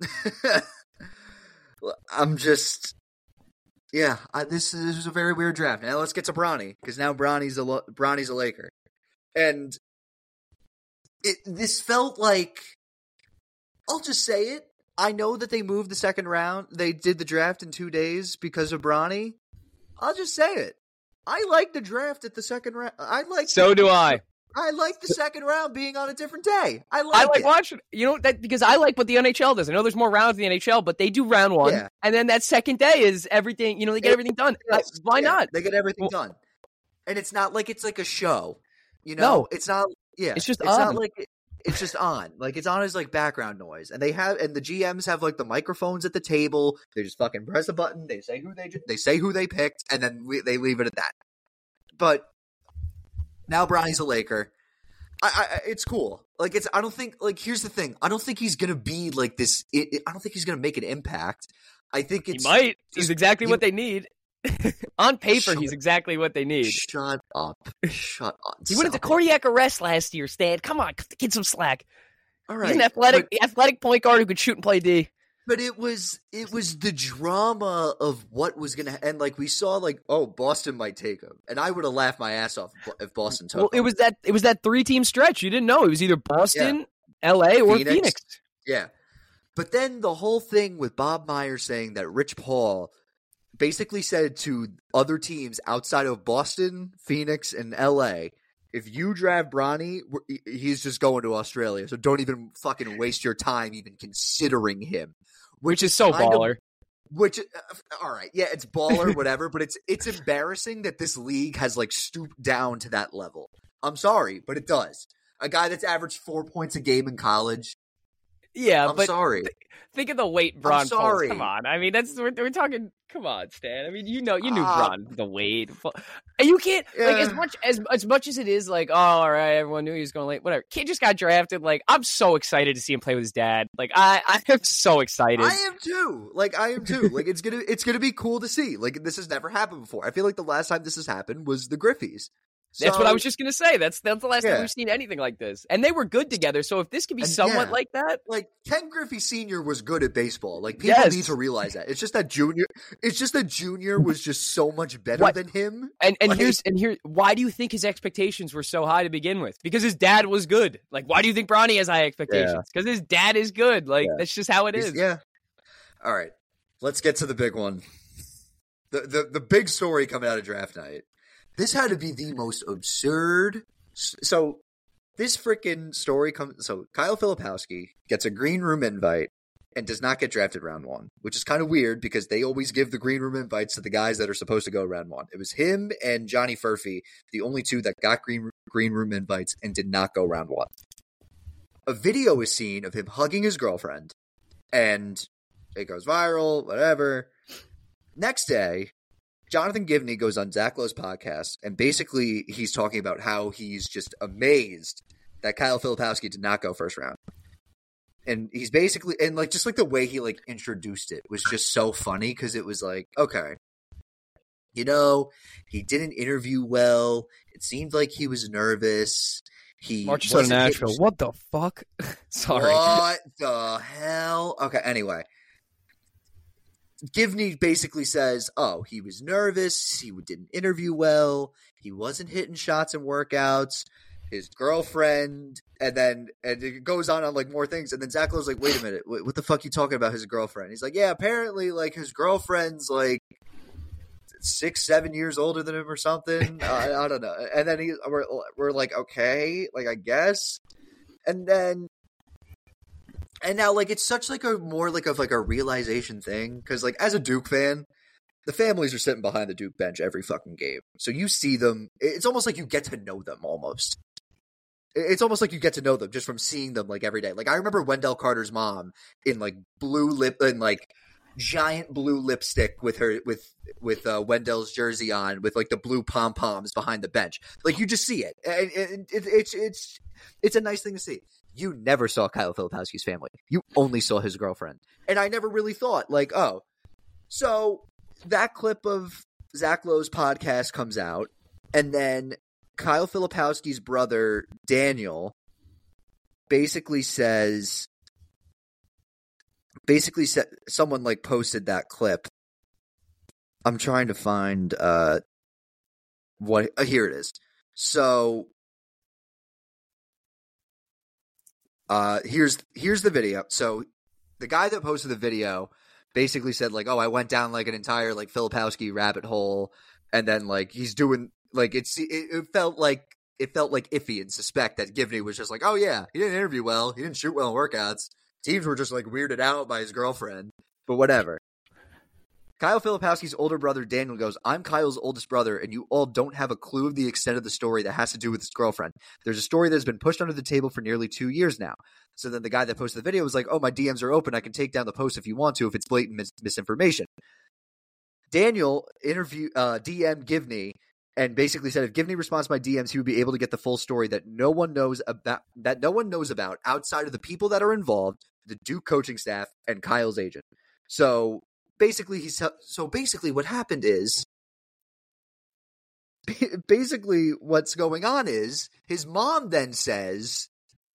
I'm just, yeah. I, this, is, this is a very weird draft. Now let's get to Bronny because now Bronny's a Bronny's a Laker, and it this felt like. I'll just say it. I know that they moved the second round. They did the draft in two days because of Bronny. I'll just say it. I like the draft at the second round. I like. So the, do I. I like the second round being on a different day. I like I like it. watching, you know, that because I like what the N H L does. I know there's more rounds in the N H L, but they do round one. Yeah. And then that second day is everything, you know, they get it, everything done. Yes, Why yeah, not? They get everything well, done. And it's not like it's like a show. You know, no, it's not, yeah. It's just It's on. not like, it, it's just on. Like, it's on as like background noise. And they have, and the G Ms have like the microphones at the table. They just fucking press a button. They say who they, they say who they picked, and then we, they leave it at that. But now Bronny's a Laker. I, I, it's cool. Like it's. I don't think. Like here's the thing. I don't think he's gonna be like this. It, it, I don't think he's gonna make an impact. I think it's. He might. Just, he's exactly he, what they need. On paper, shut, he's exactly what they need. Shut up. Shut up. He went into cardiac arrest last year, Stan. Come on, give the kid some slack. All right. He's an athletic, but, athletic point guard who could shoot and play D. But it was it was the drama of what was going to – and, like, we saw, like, oh, Boston might take him. And I would have laughed my ass off if Boston took well, him. It was that it was that three-team stretch. You didn't know. It was either Boston, yeah. L A, or Phoenix. Phoenix. Yeah. But then the whole thing with Bob Myers saying that Rich Paul basically said to other teams outside of Boston, Phoenix, and L A, if you draft Bronny, he's just going to Australia. So don't even fucking waste your time even considering him. Which, which is so baller. Of, which, uh, all right, yeah, it's baller, whatever. But it's it's embarrassing that this league has like stooped down to that level. I'm sorry, but it does. A guy that's averaged four points a game in college. Yeah, I'm but sorry. Th- think of the weight Bron sorry. pulls. Come on, I mean that's we're, we're talking. Come on, Stan. I mean you know you knew uh, Bron the weight. And you can't yeah. like as much as as much as it is like oh all right everyone knew he was going late whatever. Kid just got drafted. Like I'm so excited to see him play with his dad. Like I I am so excited. I am too. Like I am too. Like it's gonna it's gonna be cool to see. Like this has never happened before. I feel like the last time this has happened was the Griffeys. That's So, what I was just going to say. That's that's the last yeah. time we've seen anything like this. And they were good together. So if this could be And somewhat yeah. like that. Like, Ken Griffey Senior was good at baseball. Like, people Yes. need to realize that. It's just that Junior it's just that Junior was just so much better What? than him. And and Like- here's and here why do you think his expectations were so high to begin with? Because his dad was good. Like, why do you think Bronny has high expectations? Because his dad is good. Like, Yeah. that's just how it He's- is. Yeah. All right. Let's get to the big one. The, the the big story coming out of draft night. This had to be the most absurd. So this freaking story comes. So Kyle Filipowski gets a green room invite and does not get drafted round one, which is kind of weird because they always give the green room invites to the guys that are supposed to go round one. It was him and Johnny Furphy, the only two that got green green room invites and did not go round one. A video is seen of him hugging his girlfriend, and it goes viral. Whatever. Next day, Jonathan Givney goes on Zach Lowe's podcast, and basically he's talking about how he's just amazed that Kyle Filipowski did not go first round. And he's basically, and like, just like the way he like introduced it was just so funny because it was like, okay, you know, he didn't interview well. It seemed like he was nervous. He March to wasn't Nashville. hitting- What the fuck? Sorry. What the hell? Okay, anyway. Givney basically says, oh, he was nervous. He didn't interview well. He wasn't hitting shots in workouts. His girlfriend, and then and it goes on on like more things. And then Zach Lowe's like, wait a minute, what the fuck you talking about his girlfriend? He's like, yeah, apparently like his girlfriend's like six, seven years older than him or something. I, I don't know. And then he, we're, we're like, okay, like I guess. And then And now, like, it's such like a more like of like a realization thing because, like, as a Duke fan, the families are sitting behind the Duke bench every fucking game, so you see them. It's almost like you get to know them. Almost, it's almost like you get to know them just from seeing them like every day. Like I remember Wendell Carter's mom in like blue lip and like giant blue lipstick with her with with uh, Wendell's jersey on with like the blue pom poms behind the bench. Like you just see it, and, and it, it's it's it's a nice thing to see. You never saw Kyle Filipowski's family. You only saw his girlfriend. And I never really thought, like, oh. So that clip of Zach Lowe's podcast comes out, and then Kyle Filipowski's brother, Daniel, basically says, basically said, someone, like, posted that clip. I'm trying to find uh, what, uh, here it is. So... Uh, here's here's the video. So the guy that posted the video basically said like, "Oh, I went down like an entire like Filipowski rabbit hole," and then like he's doing like it's it, it felt like it felt like iffy and suspect that Givney was just like, "Oh yeah, he didn't interview well, he didn't shoot well in workouts." Teams were just like weirded out by his girlfriend, but whatever. Kyle Filipowski's older brother, Daniel, goes, I'm Kyle's oldest brother, and you all don't have a clue of the extent of the story that has to do with his girlfriend. There's a story that has been pushed under the table for nearly two years now. So then the guy that posted the video was like, oh, my D Ms are open. I can take down the post if you want to, if it's blatant mis- misinformation. Daniel interview uh, D M'd Givney and basically said if Givney responds to my D Ms, he would be able to get the full story that no one knows about, that no one knows about outside of the people that are involved, the Duke coaching staff, and Kyle's agent. So... Basically, he's so basically what happened is basically what's going on is his mom then says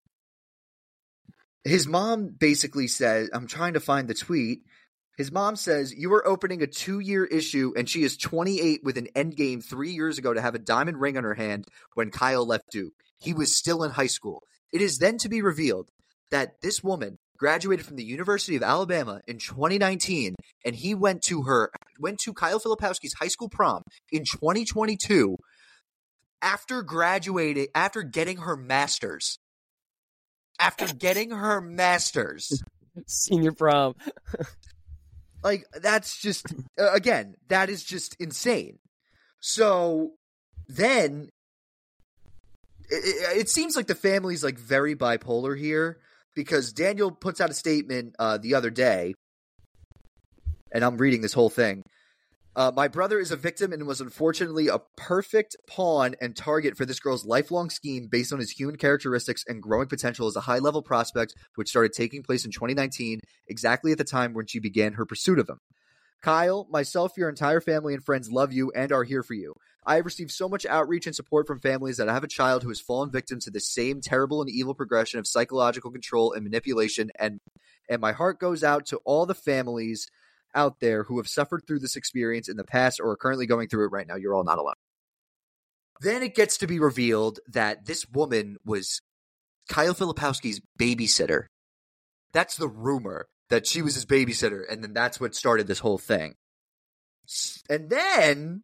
his mom basically says, I'm trying to find the tweet. His mom says, you are opening a two-year issue, and she is twenty-eight with an endgame three years ago to have a diamond ring on her hand when Kyle left Duke. He was still in high school. It is then to be revealed that this woman graduated from the University of Alabama in twenty nineteen, and he went to her went to Kyle Filipowski's high school prom in twenty twenty-two after graduating, after getting her master's. After getting her master's. Senior prom. Like, that's just, uh, again, that is just insane. So then, it, it seems like the family's like very bipolar here. Because Daniel puts out a statement uh, the other day, and I'm reading this whole thing. Uh, my brother is a victim and was unfortunately a perfect pawn and target for this girl's lifelong scheme based on his human characteristics and growing potential as a high-level prospect, which started taking place in twenty nineteen, exactly at the time when she began her pursuit of him. Kyle, myself, your entire family and friends love you and are here for you. I have received so much outreach and support from families that I have a child who has fallen victim to the same terrible and evil progression of psychological control and manipulation, and and my heart goes out to all the families out there who have suffered through this experience in the past or are currently going through it right now. You're all not alone. Then it gets to be revealed that this woman was Kyle Filipowski's babysitter. That's the rumor, that she was his babysitter, and then that's what started this whole thing. And then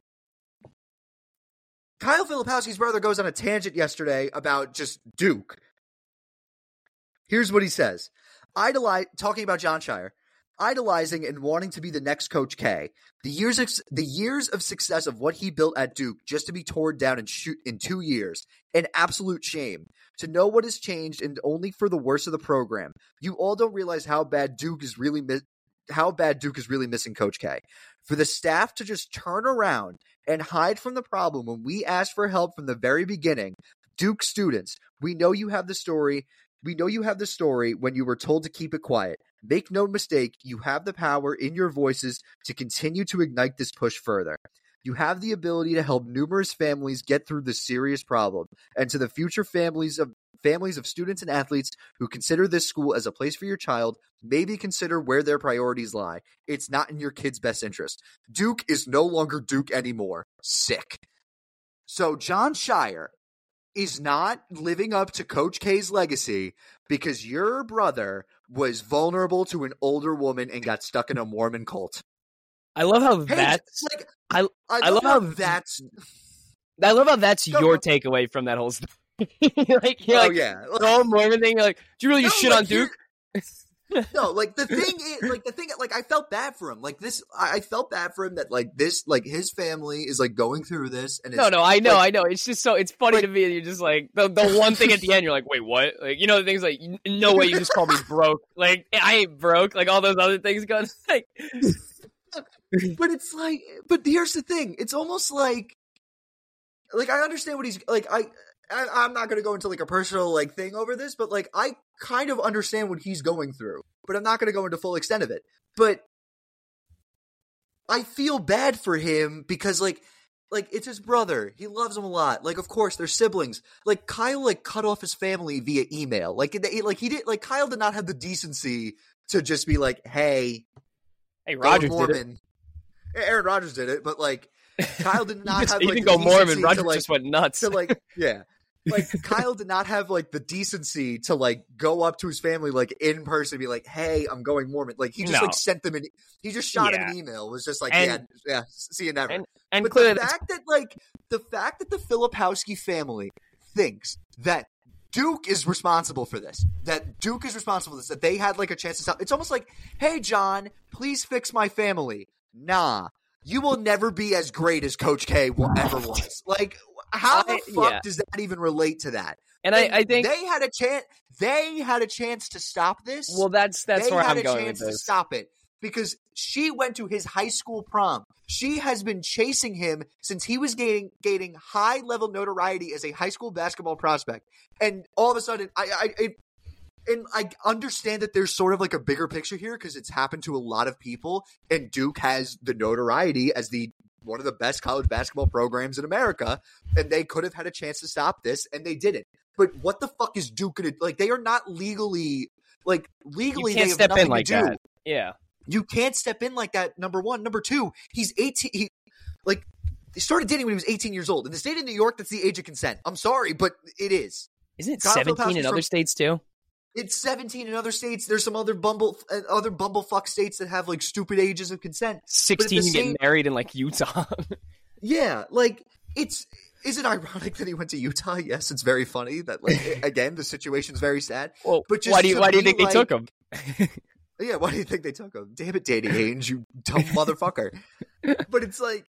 Kyle Filipowski's brother goes on a tangent yesterday about just Duke. Here's what he says. Idolize, talking about Jon Scheyer. Idolizing and wanting to be the next Coach K. The years of, the years of success of what he built at Duke just to be torn down in, shoot, in two years. An absolute shame. To know what has changed and only for the worst of the program. You all don't realize how bad Duke is really mi- how bad Duke is really missing Coach K. For the staff to just turn around and hide from the problem when we asked for help from the very beginning. Duke students, we know you have the story. We know you have the story when you were told to keep it quiet. Make no mistake, you have the power in your voices to continue to ignite this push further. You have the ability to help numerous families get through this serious problem. And to the future families of families of students and athletes who consider this school as a place for your child, maybe consider where their priorities lie. It's not in your kid's best interest. Duke is no longer Duke anymore. Sick. So Jon Scheyer is not living up to Coach K's legacy because your brother was vulnerable to an older woman and got stuck in a Mormon cult. I love how Hey, that's like I I, I love love how how that's I love how that's Go, your go. takeaway from that whole story. like you're oh like yeah. the whole Mormon thing. You're like, do you really No, just shit like, on Duke? No, like the thing is, like the thing, like I felt bad for him. Like this, I I felt bad for him that like this, like his family is like going through this, and it's, No, no, I know, like, I know. It's just so it's funny like- to me. That you're just like the the one thing at the end. You're like, wait, what? Like you know, the things like no way you just call me broke. Like I ain't broke. Like all those other things going. Like, But it's like, but here's the thing. It's almost like, like I understand what he's like. I, I I'm not gonna go into like a personal like thing over this, but like I kind of understand what he's going through. But I'm not gonna go into full extent of it. But I feel bad for him because like. Like, it's his brother. He loves him a lot. Like, of course, they're siblings. Like, Kyle, like, cut off his family via email. Like, they, like he did. Like, Kyle did not have the decency to just be like, "Hey, hey, go Rogers did it. Mormon." Aaron Rodgers did it, but like, Kyle did not He, just, have he like didn't the go Mormon. decency Rogers to like, just went nuts. to like, yeah. Like Kyle did not have like the decency to like go up to his family like in person and be like, "Hey, I'm going Mormon." Like he just No. like sent them an he just shot Yeah. him an email. It was just like, And- "Yeah, yeah, see you never." and and but clearly the that's fact that like the fact that the Filipowski family thinks that Duke is responsible for this, that Duke is responsible for this, that they had like a chance to stop. It's almost like, "Hey, John, please fix my family." Nah, you will never be as great as Coach K will ever was. Like, how the I- fuck yeah. does that even relate to that? and I, I think they had a chance. They had a chance to stop this. well that's that's they where had I'm a going with chance to this. stop it because she went to his high school prom. She has been chasing him since he was gaining gaining high level notoriety as a high school basketball prospect, and all of a sudden, I, I it, and I understand that there's sort of like a bigger picture here because it's happened to a lot of people, and Duke has the notoriety as the one of the best college basketball programs in America, and they could have had a chance to stop this, and they didn't. But what the fuck is Duke gonna like? They are not legally like legally. You can't they have step nothing in like to do. that. Yeah. You can't step in like that. Number one, number two. He's eighteen. He, like they started dating when he was eighteen years old. In the state of New York, that's the age of consent. I'm sorry, but it is. Isn't it Kyle seventeen in Filipowski's other from- states too? It's seventeen in other states. There's some other bumble, uh, other bumblefuck states that have like stupid ages of consent. Sixteen the you get same- married in like Utah. Yeah, like it's. Is it ironic that he went to Utah? Yes, it's very funny that like again the situation's very sad. well, But just why do you to why do you be think they like- took him? Yeah, why do you think they took him? Damn it, Danny Ainge, you dumb motherfucker. But it's like,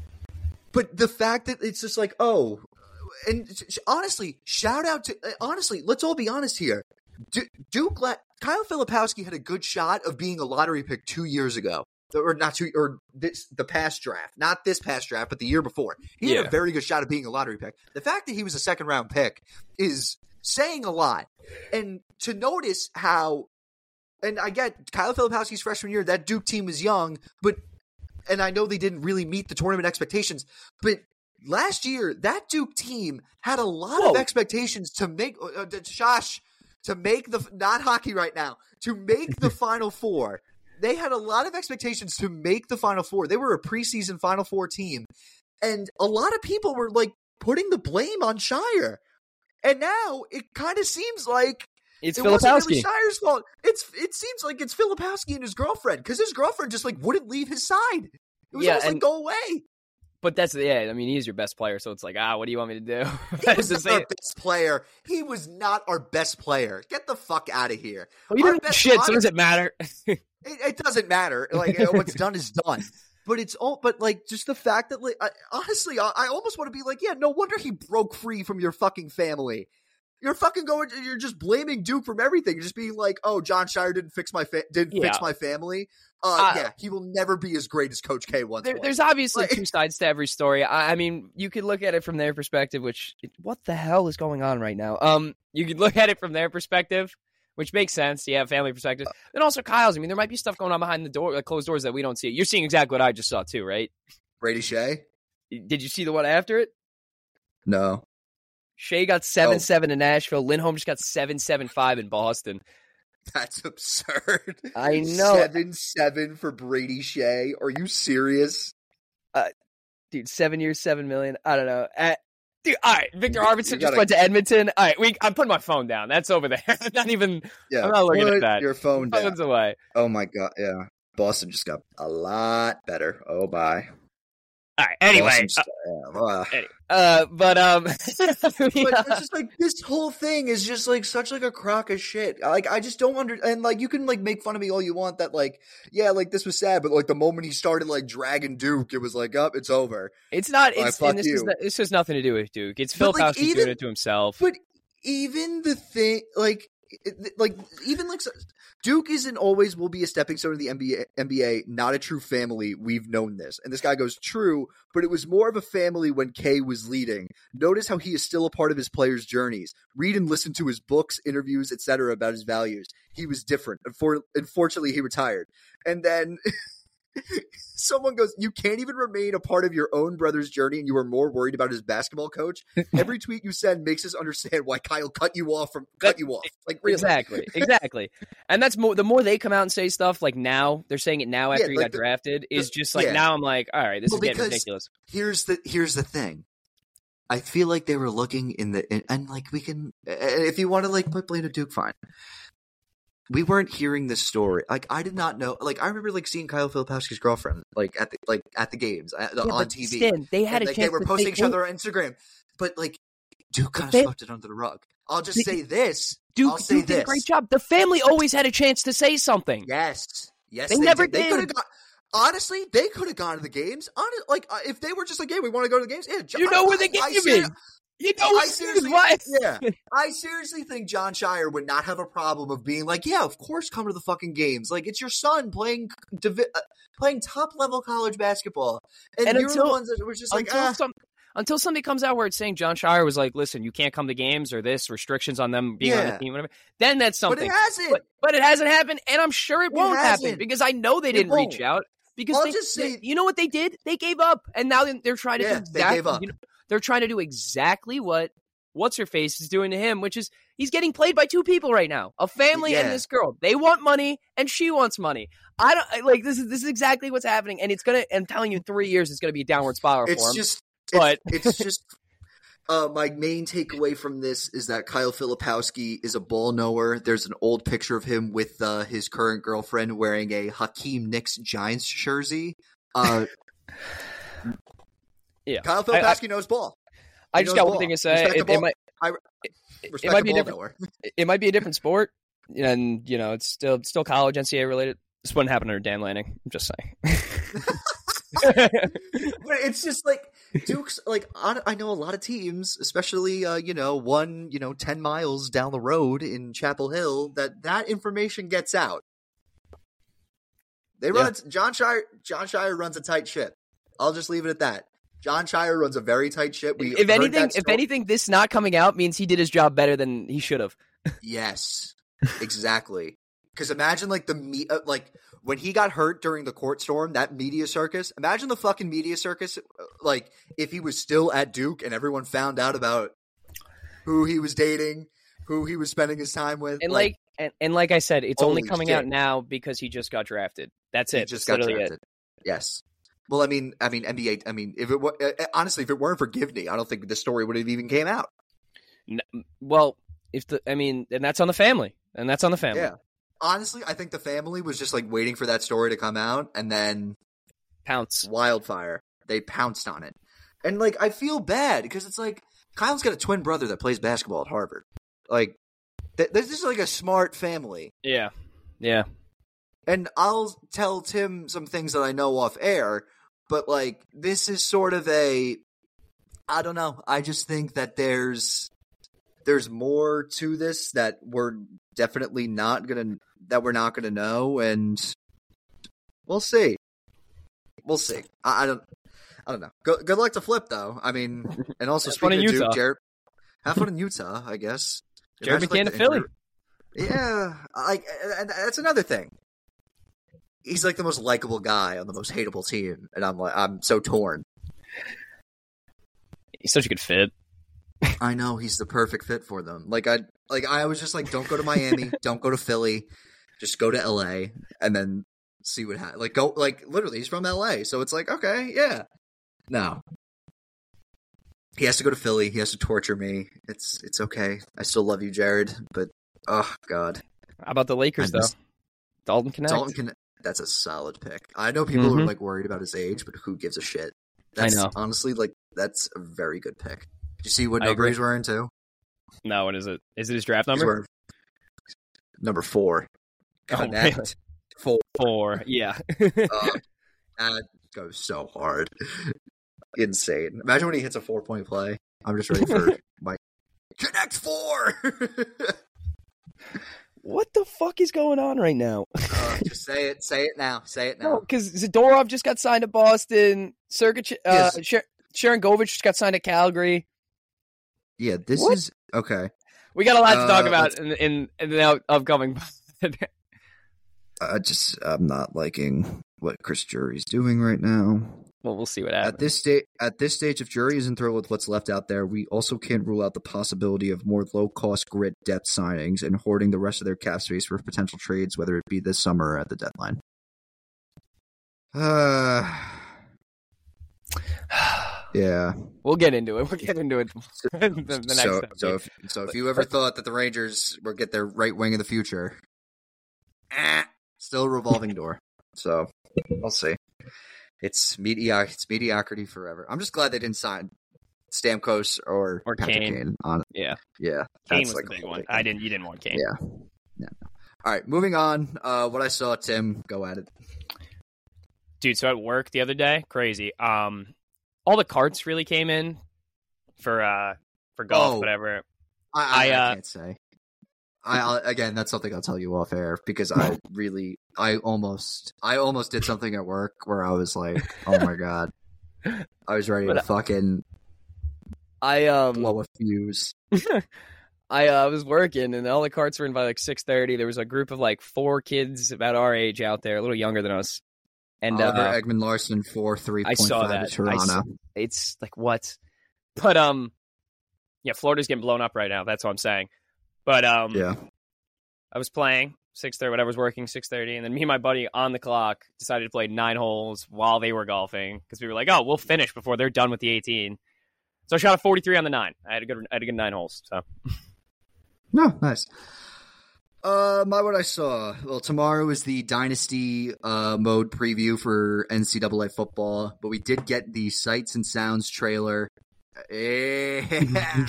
but the fact that it's just like, oh, and sh- honestly, shout out to, uh, honestly, let's all be honest here. Du- Duke, La- Kyle Filipowski had a good shot of being a lottery pick two years ago. Or not two, or this the past draft, not this past draft, but the year before. He had Yeah. a very good shot of being a lottery pick. The fact that he was a second round pick is saying a lot. And to notice how, and I get Kyle Filipowski's freshman year, that Duke team was young, but and I know they didn't really meet the tournament expectations, but last year that Duke team had a lot Whoa. of expectations to make uh, Josh to make the not hockey right now to make the Final Four. They had a lot of expectations to make the Final Four. They were a preseason Final Four team, and a lot of people were like putting the blame on Scheyer. And now it kind of seems like it's it Filipowski. wasn't really Scheyer's fault. It's it seems like it's Filipowski and his girlfriend, because his girlfriend just like wouldn't leave his side. It was yeah, almost and, like go away. But that's yeah. I mean, he's your best player, so it's like ah, what do you want me to do? He was not our best player. He was not our best player. Get the fuck out of here. Well, you didn't do shit. So does it matter? it, it doesn't matter. Like what's done is done. But it's all, but like, just the fact that, like, I, honestly, I, I almost want to be like, yeah, no wonder he broke free from your fucking family. You're fucking going, you're just blaming Duke from everything. You're just being like, oh, Jon Scheyer didn't fix my, fa- didn't yeah. fix my family. Uh, uh, yeah, he will never be as great as Coach K once there, was. There's obviously like, two sides to every story. I, I mean, you could look at it from their perspective, which, what the hell is going on right now? Um, you could look at it from their perspective, which makes sense. Yeah, family perspective. And also Kyle's. I mean, there might be stuff going on behind the door, like closed doors that we don't see. You're seeing exactly what I just saw too, right? Brady Shea? Did you see the one after it? No. Shea got seven seven oh. in Nashville. Lindholm just got seven seven five in Boston. That's absurd. I know. seven seven for Brady Shea. Are you serious? Uh, dude, seven years, seven million. I don't know. At, Dude, all right, Victor Arvidsson gotta, just went to Edmonton. All right, we, I'm putting my phone down. That's over there. I'm not even. Yeah, I'm not looking at that. Your phone down. Phone's away. Oh my god, yeah. Boston just got a lot better. Oh bye. All right. Anyway, uh, yeah, uh, anyway uh, but um, but it's just like this whole thing is just like such like a crock of shit. Like I just don't under and like you can like make fun of me all you want that like yeah like this was sad, but like the moment he started like dragging Duke, it was like up, oh, it's over. It's not. It's like, and this you. is not, this has nothing to do with Duke. It's Phil like, Kowski doing it to himself. But even the thing like. Like even like Duke isn't always will be a stepping stone to the N B A, N B A, not a true family. We've known this. And this guy goes, true, but it was more of a family when K was leading. Notice how he is still a part of his players' journeys. Read and listen to his books, interviews, et cetera about his values. He was different. Unfortunately, he retired. And then someone goes, you can't even remain a part of your own brother's journey and you are more worried about his basketball coach. Every tweet you send makes us understand why Kyle cut you off from cut you off. Like really. Exactly. Exactly. And that's more, the more they come out and say stuff like now, they're saying it now after yeah, he like got the, drafted is the, just like, yeah. now I'm like, all right, this well, is getting ridiculous. Here's the, here's the thing. I feel like they were looking in the, in, and like we can, if you want to like put blame to Duke, fine. We weren't hearing this story. Like I did not know. Like I remember like seeing Kyle Filipowski's girlfriend like at the like at the games at, yeah, on T V. Stan, they had and, a like, chance. They were posting each other on Instagram, but like Duke kind of swept it under the rug. I'll just say this. Duke, I'll say Duke this. did a great job. The family always had a chance to say something. Yes, yes, they, they never did. did. They could have got. Honestly, they could have gone to the games. Honest, like uh, if they were just like, "Yeah, we want to go to the games." Yeah, you know where the game is. You know, I seriously, what? yeah, I seriously think Jon Scheyer would not have a problem of being like, yeah, of course, come to the fucking games. Like, it's your son playing divi- uh, playing top level college basketball, and, and you're until, the ones that were just like, until, ah. some, until something comes out where it's saying Jon Scheyer was like, listen, you can't come to games or this restrictions on them being yeah. on the team, whatever. Then that's something. But it hasn't. But, but it hasn't happened, and I'm sure it, it won't hasn't. happen because I know they didn't reach out. Because I'll they, just say, they, you know what they did? They gave up, and now they're trying to yeah, do exactly, they gave up. You know, they're trying to do exactly what what's her face is doing to him, which is he's getting played by two people right now, a family yeah. and this girl. They want money, and she wants money. I don't like this is this is exactly what's happening, and it's gonna. I'm telling you, in three years, it's gonna be a downward spiral it's for him. Just, but it's, it's just. Uh, my main takeaway from this is that Kyle Filipowski is a ball knower. There's an old picture of him with uh, his current girlfriend wearing a Hakeem Nicks Giants jersey. Uh, yeah, Kyle Filipowski I, I, knows ball. He I just got ball. one thing to say. It, it might, I, it, it might be a different. It might be a different sport, and you know, it's still still college N C A A related. This wouldn't happen under Dan Lanning. I'm just saying. But it's just like Duke's. Like I know a lot of teams, especially uh, you know one you know ten miles down the road in Chapel Hill, that that information gets out. They run. Yeah. Jon Scheyer. Jon Scheyer runs a tight ship. I'll just leave it at that. Jon Scheyer runs a very tight ship. We if anything, if anything, this not coming out means he did his job better than he should have. Yes, exactly. Because imagine like the me uh, like when he got hurt during the court storm, that media circus. Imagine the fucking media circus. Like if he was still at Duke and everyone found out about who he was dating, who he was spending his time with, and like, like and, and like I said, it's only coming shit. out now because he just got drafted. That's it. He just got drafted. It. Yes. Well, I mean, I mean, N B A. I mean, if it were, honestly, if it weren't for Givney, I don't think the story would have even came out. No, well, if the, I mean, and that's on the family, and that's on the family. Yeah. Honestly, I think the family was just like waiting for that story to come out, and then pounce wildfire. They pounced on it, and like I feel bad because it's like Kyle's got a twin brother that plays basketball at Harvard. Like, th- this is like a smart family. Yeah, yeah. And I'll tell Tim some things that I know off air, but like this is sort of a, I don't know. I just think that there's there's more to this that we're definitely not gonna that we're not gonna know, and we'll see. We'll see. I, I don't. I don't know. Good, good luck to Flip, though. I mean, and also speaking of Duke, Jared, have fun in Utah, I guess. Jared McCann to Philly. Yeah, like, and that's another thing. He's like the most likable guy on the most hateable team, and I'm like, I'm so torn. He's such a good fit. I know he's the perfect fit for them. Like I, like I was just like, don't go to Miami, don't go to Philly, just go to L A, and then see what happens. Like go, like literally, he's from L A, so it's like, okay, yeah. No, he has to go to Philly. He has to torture me. It's it's okay. I still love you, Jared, but oh god. How about the Lakers though? Dalton Connect. Dalton Connect. That's a solid pick. I know people mm-hmm. are like worried about his age, but who gives a shit? That's I know. Honestly, like that's a very good pick. Did you see what number he's wearing too? No, what is it? Is it his draft number? Number four. Connect. Oh, really? Four. Four. Yeah. uh, that goes so hard. Insane. Imagine when he hits a four point play. I'm just ready for my Connect four. What the fuck is going on right now? uh, just say it. Say it now. Say it now. No, because Zadorov just got signed to Boston. Sergey, uh, yes. Sh- Sharon Govich just got signed to Calgary. Yeah, this what? is okay. We got a lot to uh, talk about in, in, in the upcoming. I just I'm not liking what Chris Jury's doing right now. Well, we'll see what happens. At this stage, at this stage, if Jury isn't thrilled with what's left out there, we also can't rule out the possibility of more low-cost grit depth signings and hoarding the rest of their cap space for potential trades, whether it be this summer or at the deadline. Uh, yeah, we'll get into it. We'll get into it the, the next so, time. So, if, so if you ever thought that the Rangers would get their right wing in the future, eh, still a revolving door. So we'll see. It's mediocre. It's mediocrity forever. I'm just glad they didn't sign Stamkos or, or Patrick Kane. Kane. On yeah, yeah. Kane was like the big one. I didn't. You didn't want Kane. Yeah. yeah. All right, moving on. Uh, what I saw, Tim, go at it, dude. So at work the other day, crazy. Um, all the carts really came in for uh for golf, oh, whatever. I, I, I, uh, I can't say. I I'll, again, that's something I'll tell you off air because I really, I almost, I almost did something at work where I was like, oh my god, I was ready but to fucking, I um blow a fuse. I uh, was working and all the carts were in by like six thirty. There was a group of like four kids about our age out there, a little younger than us. And Oliver uh, Ekman Larson four three. I saw that. Toronto. Saw, it's like what? But um, yeah, Florida's getting blown up right now. That's what I'm saying. But um, yeah, I was playing six thirty. Whatever was working six thirty, and then me and my buddy on the clock decided to play nine holes while they were golfing because we were like, oh, we'll finish before they're done with the eighteen. So I shot a forty-three on the nine. I had a good, I had a good nine holes. So no, nice. Uh, my what I saw. Well, tomorrow is the Dynasty uh mode preview for N C double A football, but we did get the Sights and Sounds trailer. Yeah.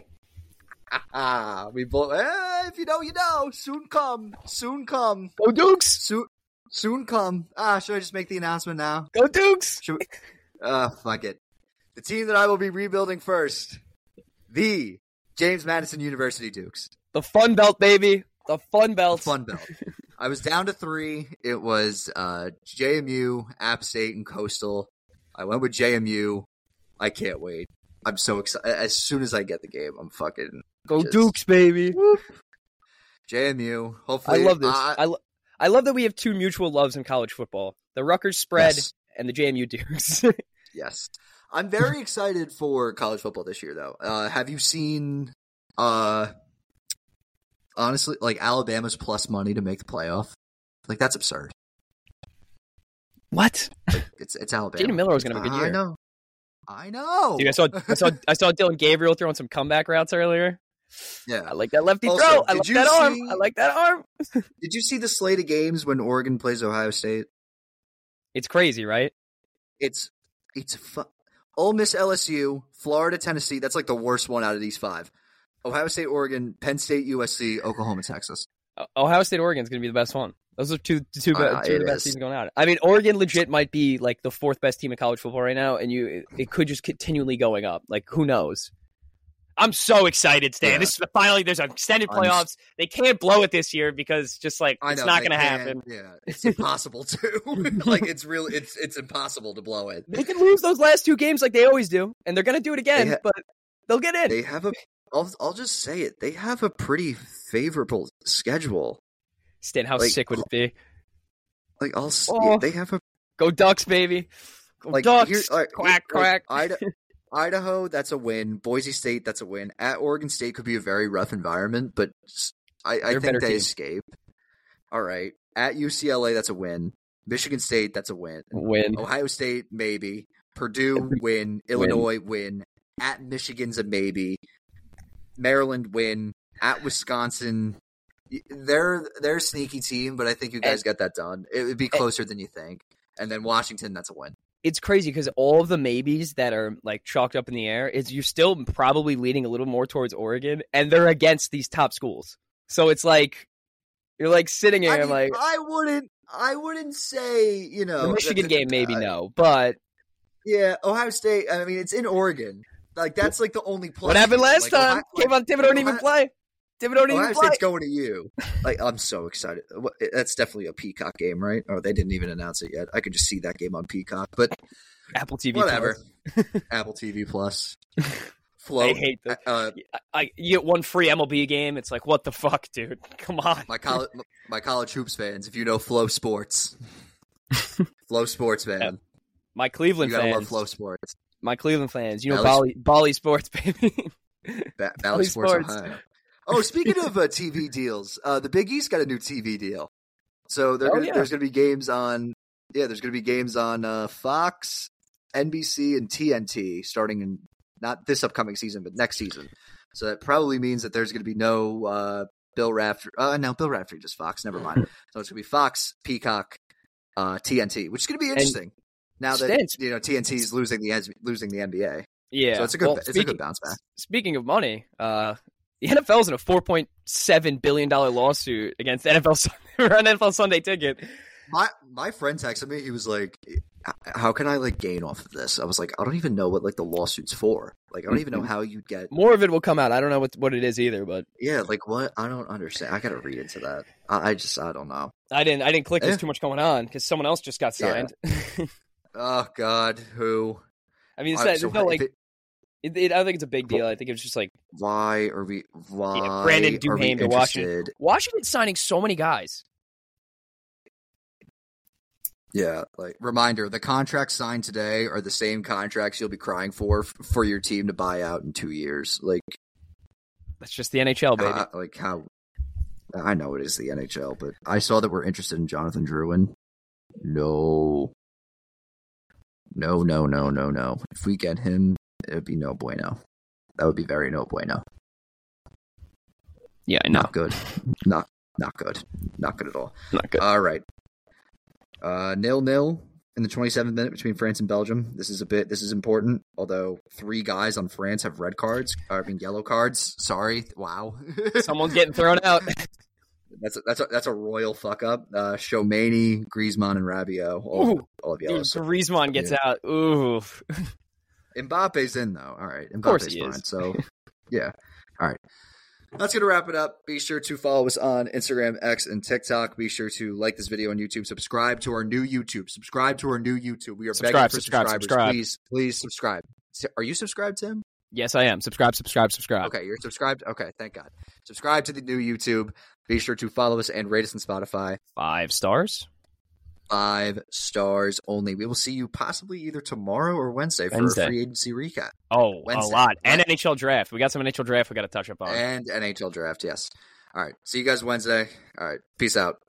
Ah, we both. Eh, if you know, you know. Soon come. Soon come. Go Dukes. Soon, soon come. Ah, should I just make the announcement now? Go Dukes. Should we? Uh, fuck it. The team that I will be rebuilding first, the James Madison University Dukes. The Fun Belt, baby. The Fun Belt. The Fun Belt. I was down to three. It was uh, J M U, App State, and Coastal. I went with J M U. I can't wait. I'm so excited. As soon as I get the game, I'm fucking... Go just, Dukes, baby. Whoop. J M U. Hopefully, I love this. Uh, I, lo- I love that we have two mutual loves in college football: the Rutgers spread yes. and the J M U Dukes. Yes, I'm very excited for college football this year, though. Uh, have you seen? Uh, honestly, like Alabama's plus money to make the playoff. Like that's absurd. What? Like, it's it's Alabama. Jaden Miller was going to have a good year. I know. I know. Dude, I saw I saw I saw Dylan Gabriel throwing some comeback routes earlier. Yeah, I like that lefty also, throw. I like that see, arm. I like that arm. Did you see the slate of games when Oregon plays Ohio State? It's crazy, right? It's it's fu- Ole Miss, L S U, Florida, Tennessee. That's like the worst one out of these five. Ohio State, Oregon, Penn State, U S C, Oklahoma, Texas. Ohio State, Oregon is going to be the best one. Those are two, two, Uh, two of the best is. teams going out. I mean, Oregon legit might be like the fourth best team in college football right now, and you it could just continually going up. Like, who knows? I'm so excited, Stan. Yeah. This is finally there's extended I'm- playoffs. They can't blow it this year because just like I it's know, not they going to can't- happen. Yeah, it's impossible to. Like it's really it's it's impossible to blow it. They can lose those last two games like they always do, and they're going to do it again, They ha- but they'll get in. They have a. I'll I'll just say it. They have a pretty favorable schedule. Stan, how like- sick would it be? Like I'll. s Oh. They have a Go Ducks, baby. Go like Ducks. here- like, quack, like, quack. Ida- Idaho, that's a win. Boise State, that's a win. At Oregon State could be a very rough environment, but s- I, I They're a think better they team. escape. All right. At U C L A, that's a win. Michigan State, that's a win. Win. Ohio State, maybe. Purdue, win. Illinois, win. At Michigan's a maybe. Maryland, win. At Wisconsin, y- they're they're a sneaky team, but I think you guys And- get that done. It would be closer than you think. And then Washington, that's a win. It's crazy because all of the maybes that are like chalked up in the air is you're still probably leaning a little more towards Oregon, and they're against these top schools. So it's like you're like sitting here I, mean, like I wouldn't. I wouldn't say you know the Michigan that- game, maybe uh, no, but Yeah, Ohio State. I mean, it's in Oregon. Like that's like the only plus. what happened here. last Like, time? Ohio, Came on Thibodeau don't even Ohio- play. Thibodeau don't Ohio even play. State's going to you. Like I'm so excited. What- That's definitely a Peacock game, right? Oh, they didn't even announce it yet. I could just see that game on Peacock, but Apple T V. whatever. Plus. Apple T V Plus. Flow. I hate the. Uh, I, I, you get one free M L B game. It's like what the fuck, dude? Come on. my college, my college hoops fans. If you know Flow Sports, Flow Sports, man. Yeah. My Cleveland You gotta love fans. Flow Sports. My Cleveland fans. You know Bally- Bali, Bali Sports, baby. Ba- Valley Sports, Sports. Ohio. Oh, speaking of uh, T V deals, uh, the Big East got a new T V deal. So they're Oh, gonna, yeah. there's going to be games on, yeah, there's going to be games on uh, Fox, N B C, and T N T starting in not this upcoming season, but next season. So that probably means that there's going to be no uh, Bill Raftery. Uh, no, Bill Raftery just Fox. Never mind. So it's going to be Fox, Peacock, uh, T N T, which is going to be interesting. Now that Stance- you know T N T is losing the losing the N B A, Yeah. so it's a good Well, it's a speaking, good bounce back. Speaking of money, uh, the N F L's in a four point seven billion dollars lawsuit against N F L Sun- or an N F L Sunday Ticket. My my friend texted me. He was like, "How can I like gain off of this?" I was like, "I don't even know what like the lawsuit's for. Like, I don't even know how you'd get." More of it will come out. I don't know what what it is either, but Yeah, like what? I don't understand. I gotta read into that. I, I just I don't know. I didn't I didn't click. There's Yeah. too much going on because someone else just got Yeah. signed. Oh God, who? I mean, it's Uh, not, so there's no like. if it- It, it, I don't think it's a big deal. I think it was just like why are we? Why Yeah, Brandon are we Duhaime to Washington. interested? Washington's signing so many guys. Yeah, like reminder: the contracts signed today are the same contracts you'll be crying for f- for your team to buy out in two years. Like, That's just the N H L, baby. uh, like how? I know it is the N H L, but I saw that we're interested in Jonathan Drouin. No, no, no, no, no, no. If we get him, it would be no bueno. That would be very no bueno. yeah, I know. Not good. Not not good. Not good at all. Not good. All right. Uh, nil nil in the twenty-seventh minute between France and Belgium. This is a bit. This is important. Although three guys on France have red cards. I mean yellow cards. Sorry. Wow. Someone's getting thrown out. That's a, that's a, that's a royal fuck up. Uh, Chouameni, Griezmann, and Rabiot. All, Ooh. all of Dude, yellow. Griezmann gets Yeah. out. Ooh. Mbappe's in though. All right, course Mbappe's he fine. is. So yeah. All right. That's going to wrap it up. Be sure to follow us on Instagram, X, and TikTok. Be sure to like this video on YouTube. Subscribe to our new YouTube. Subscribe to our new YouTube. We are Subscribe, begging for subscribe, subscribers. subscribe. Please, please subscribe. Are you subscribed, Tim? Yes, I am. Subscribe, subscribe, subscribe. Okay, you're subscribed? Okay, thank God. Subscribe to the new YouTube. Be sure to follow us and rate us on Spotify. Five stars. Five stars only. We will see you possibly either tomorrow or Wednesday for Wednesday. a free agency recap. Oh, Wednesday. a lot. And N H L draft. We got some N H L draft we got to touch up on. And N H L draft, yes. All right. See you guys Wednesday. All right. Peace out.